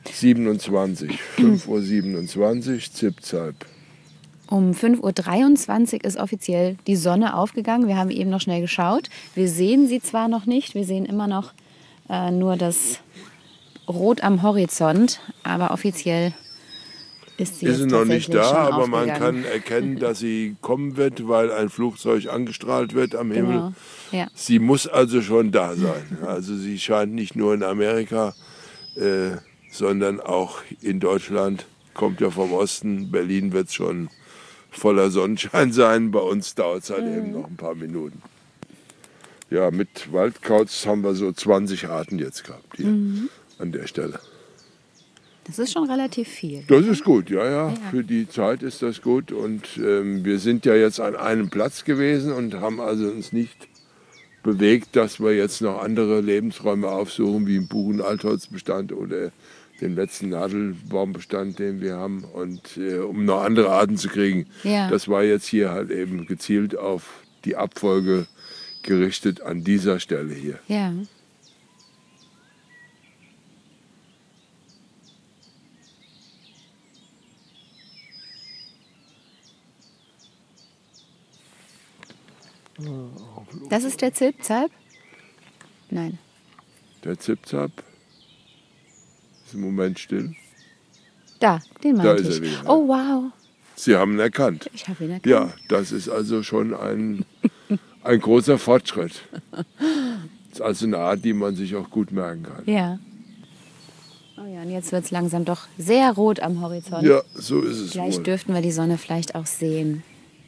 5:27 Uhr, Zilpzalp. Um 5:23 Uhr ist offiziell die Sonne aufgegangen. Wir haben eben noch schnell geschaut. Wir sehen sie zwar noch nicht, wir sehen immer noch nur das Rot am Horizont, aber offiziell ist sie Ist sie jetzt noch nicht tatsächlich da, schon aber man aufgegangen. kann erkennen, dass sie kommen wird, weil ein Flugzeug angestrahlt wird am Himmel. Genau. Ja. Sie muss also schon da sein. Also sie scheint nicht nur in Amerika, sondern auch in Deutschland. Kommt ja vom Osten. Berlin wird schon voller Sonnenschein sein. Bei uns dauert es halt eben noch ein paar Minuten. Ja, mit Waldkauz haben wir so 20 Arten jetzt gehabt hier an der Stelle. Das ist schon relativ viel. Das ist gut, ja. Für die Zeit ist das gut. Und wir sind ja jetzt an einem Platz gewesen und haben also uns nicht bewegt, dass wir jetzt noch andere Lebensräume aufsuchen, wie im Buchen-Altholzbestand oder den letzten Nadelbaumbestand, den wir haben, und um noch andere Arten zu kriegen. Ja. Das war jetzt hier halt eben gezielt auf die Abfolge gerichtet an dieser Stelle hier. Ja. Das ist der Zilpzalp? Nein. Der Zilpzalp ist im Moment still. Da, den Da meinte ist ich. er wieder. Oh, wow. Sie haben ihn erkannt. Ich habe ihn erkannt. Ja, das ist also schon ein großer Fortschritt. Das ist also eine Art, die man sich auch gut merken kann. Ja. Oh ja, und jetzt wird es langsam doch sehr rot am Horizont. Ja, so ist es Gleich wohl. dürften wir die Sonne vielleicht auch sehen.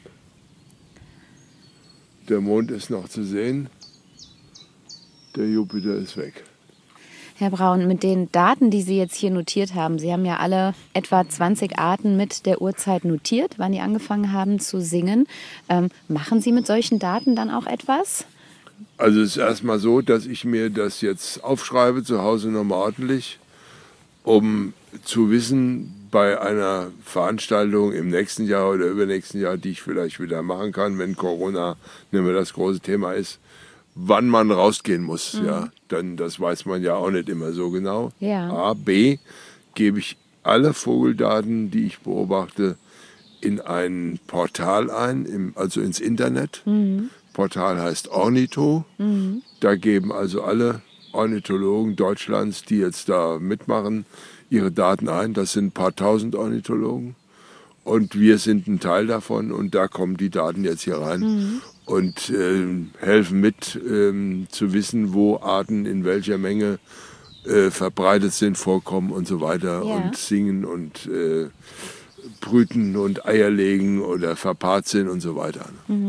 Der Mond ist noch zu sehen. Der Jupiter ist weg. Herr Braun, mit den Daten, die Sie jetzt hier notiert haben, Sie haben ja alle etwa 20 Arten mit der Uhrzeit notiert, wann die angefangen haben zu singen. Machen Sie mit solchen Daten dann auch etwas? Also es ist erstmal so, dass ich mir das jetzt aufschreibe, zu Hause nochmal ordentlich, um zu wissen, bei einer Veranstaltung im nächsten Jahr oder übernächsten Jahr, die ich vielleicht wieder machen kann, wenn Corona nicht mehr das große Thema ist, wann man rausgehen muss. Ja, denn das weiß man ja auch nicht immer so genau. Ja. A. B. Gebe ich alle Vogeldaten, die ich beobachte, in ein Portal ein, also ins Internet. Portal heißt Ornitho. Da geben also alle Ornithologen Deutschlands, die jetzt da mitmachen, ihre Daten ein. Das sind ein paar tausend Ornithologen. Und wir sind ein Teil davon. Und da kommen die Daten jetzt hier rein und helfen mit, zu wissen, wo Arten in welcher Menge verbreitet sind, vorkommen und so weiter. Ja. Und singen und brüten und Eier legen oder verpaart sind und so weiter.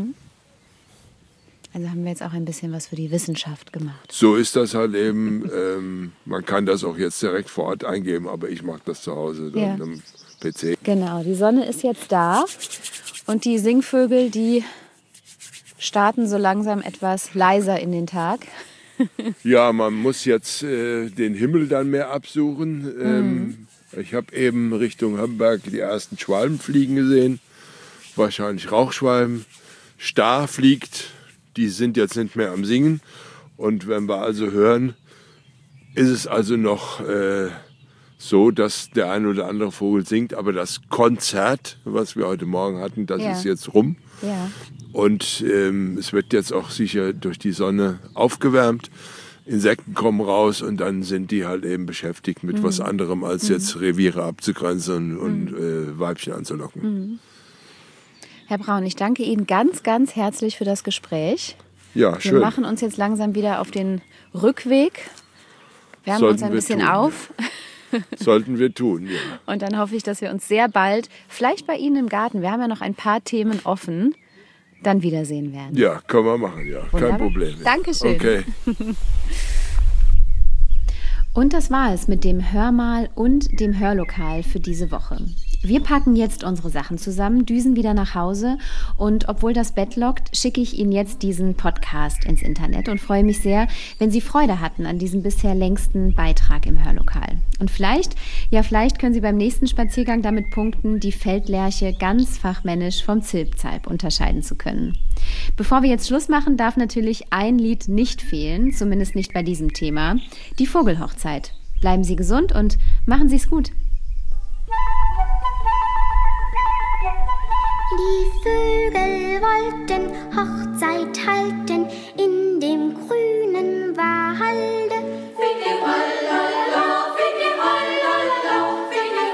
Also haben wir jetzt auch ein bisschen was für die Wissenschaft gemacht. So ist das halt eben. Man kann das auch jetzt direkt vor Ort eingeben, aber ich mache das zu Hause dann Ja. am PC. Genau, die Sonne ist jetzt da und die Singvögel, die starten so langsam etwas leiser in den Tag. Ja, man muss jetzt den Himmel dann mehr absuchen. Ich habe eben Richtung Hamburg die ersten Schwalben fliegen gesehen. Wahrscheinlich Rauchschwalben. Star fliegt. Die sind jetzt nicht mehr am Singen. Und wenn wir also hören, ist es also noch so, dass der ein oder andere Vogel singt. Aber das Konzert, was wir heute Morgen hatten, das Ja. ist jetzt rum. Ja. Und es wird jetzt auch sicher durch die Sonne aufgewärmt. Insekten kommen raus und dann sind die halt eben beschäftigt mit was anderem, als jetzt Reviere abzugrenzen und Weibchen anzulocken. Herr Braun, ich danke Ihnen ganz, ganz herzlich für das Gespräch. Ja, Wir schön. machen uns jetzt langsam wieder auf den Rückweg. Wärmen Sollten uns ein wir bisschen tun, auf. Sollten wir tun, ja. Und dann hoffe ich, dass wir uns sehr bald, vielleicht bei Ihnen im Garten, wir haben ja noch ein paar Themen offen, dann wiedersehen werden. Ja, können wir machen, ja. Wunderbar. Kein Problem. Dankeschön. Okay. Und das war es mit dem Hörmal und dem Hörlokal für diese Woche. Wir packen jetzt unsere Sachen zusammen, düsen wieder nach Hause und obwohl das Bett lockt, schicke ich Ihnen jetzt diesen Podcast ins Internet und freue mich sehr, wenn Sie Freude hatten an diesem bisher längsten Beitrag im Hörlokal. Und vielleicht können Sie beim nächsten Spaziergang damit punkten, die Feldlerche ganz fachmännisch vom Zilpzalp unterscheiden zu können. Bevor wir jetzt Schluss machen, darf natürlich ein Lied nicht fehlen, zumindest nicht bei diesem Thema, die Vogelhochzeit. Bleiben Sie gesund und machen Sie es gut. Die Vögel wollten Hochzeit halten in dem grünen Walde. Fidi halala, fidi halala, fidi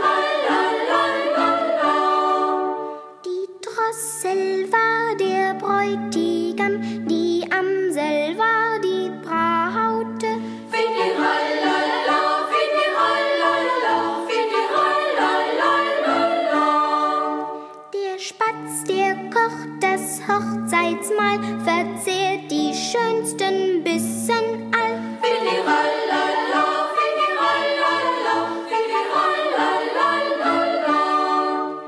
halala. Die Drossel war der Bräutigam, die Amsel war die Braute. Fidi halala, fidi halala, fidi halala. Der Spatz, der kocht das Hochzeitsmahl, verzehrt die schönsten Bissen all. Fidi halala, fidi halala, fidi halala.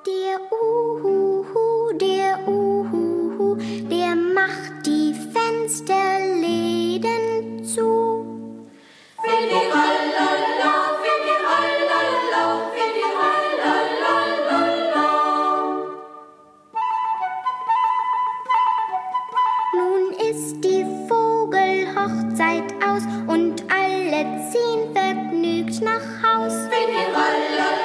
Der Uhuhu, der macht die Fensterläden zu. Fidi halala, fidi halala, fidi halala. Nun ist die Vogelhochzeit aus und alle ziehen vergnügt nach Haus. Fidi halala.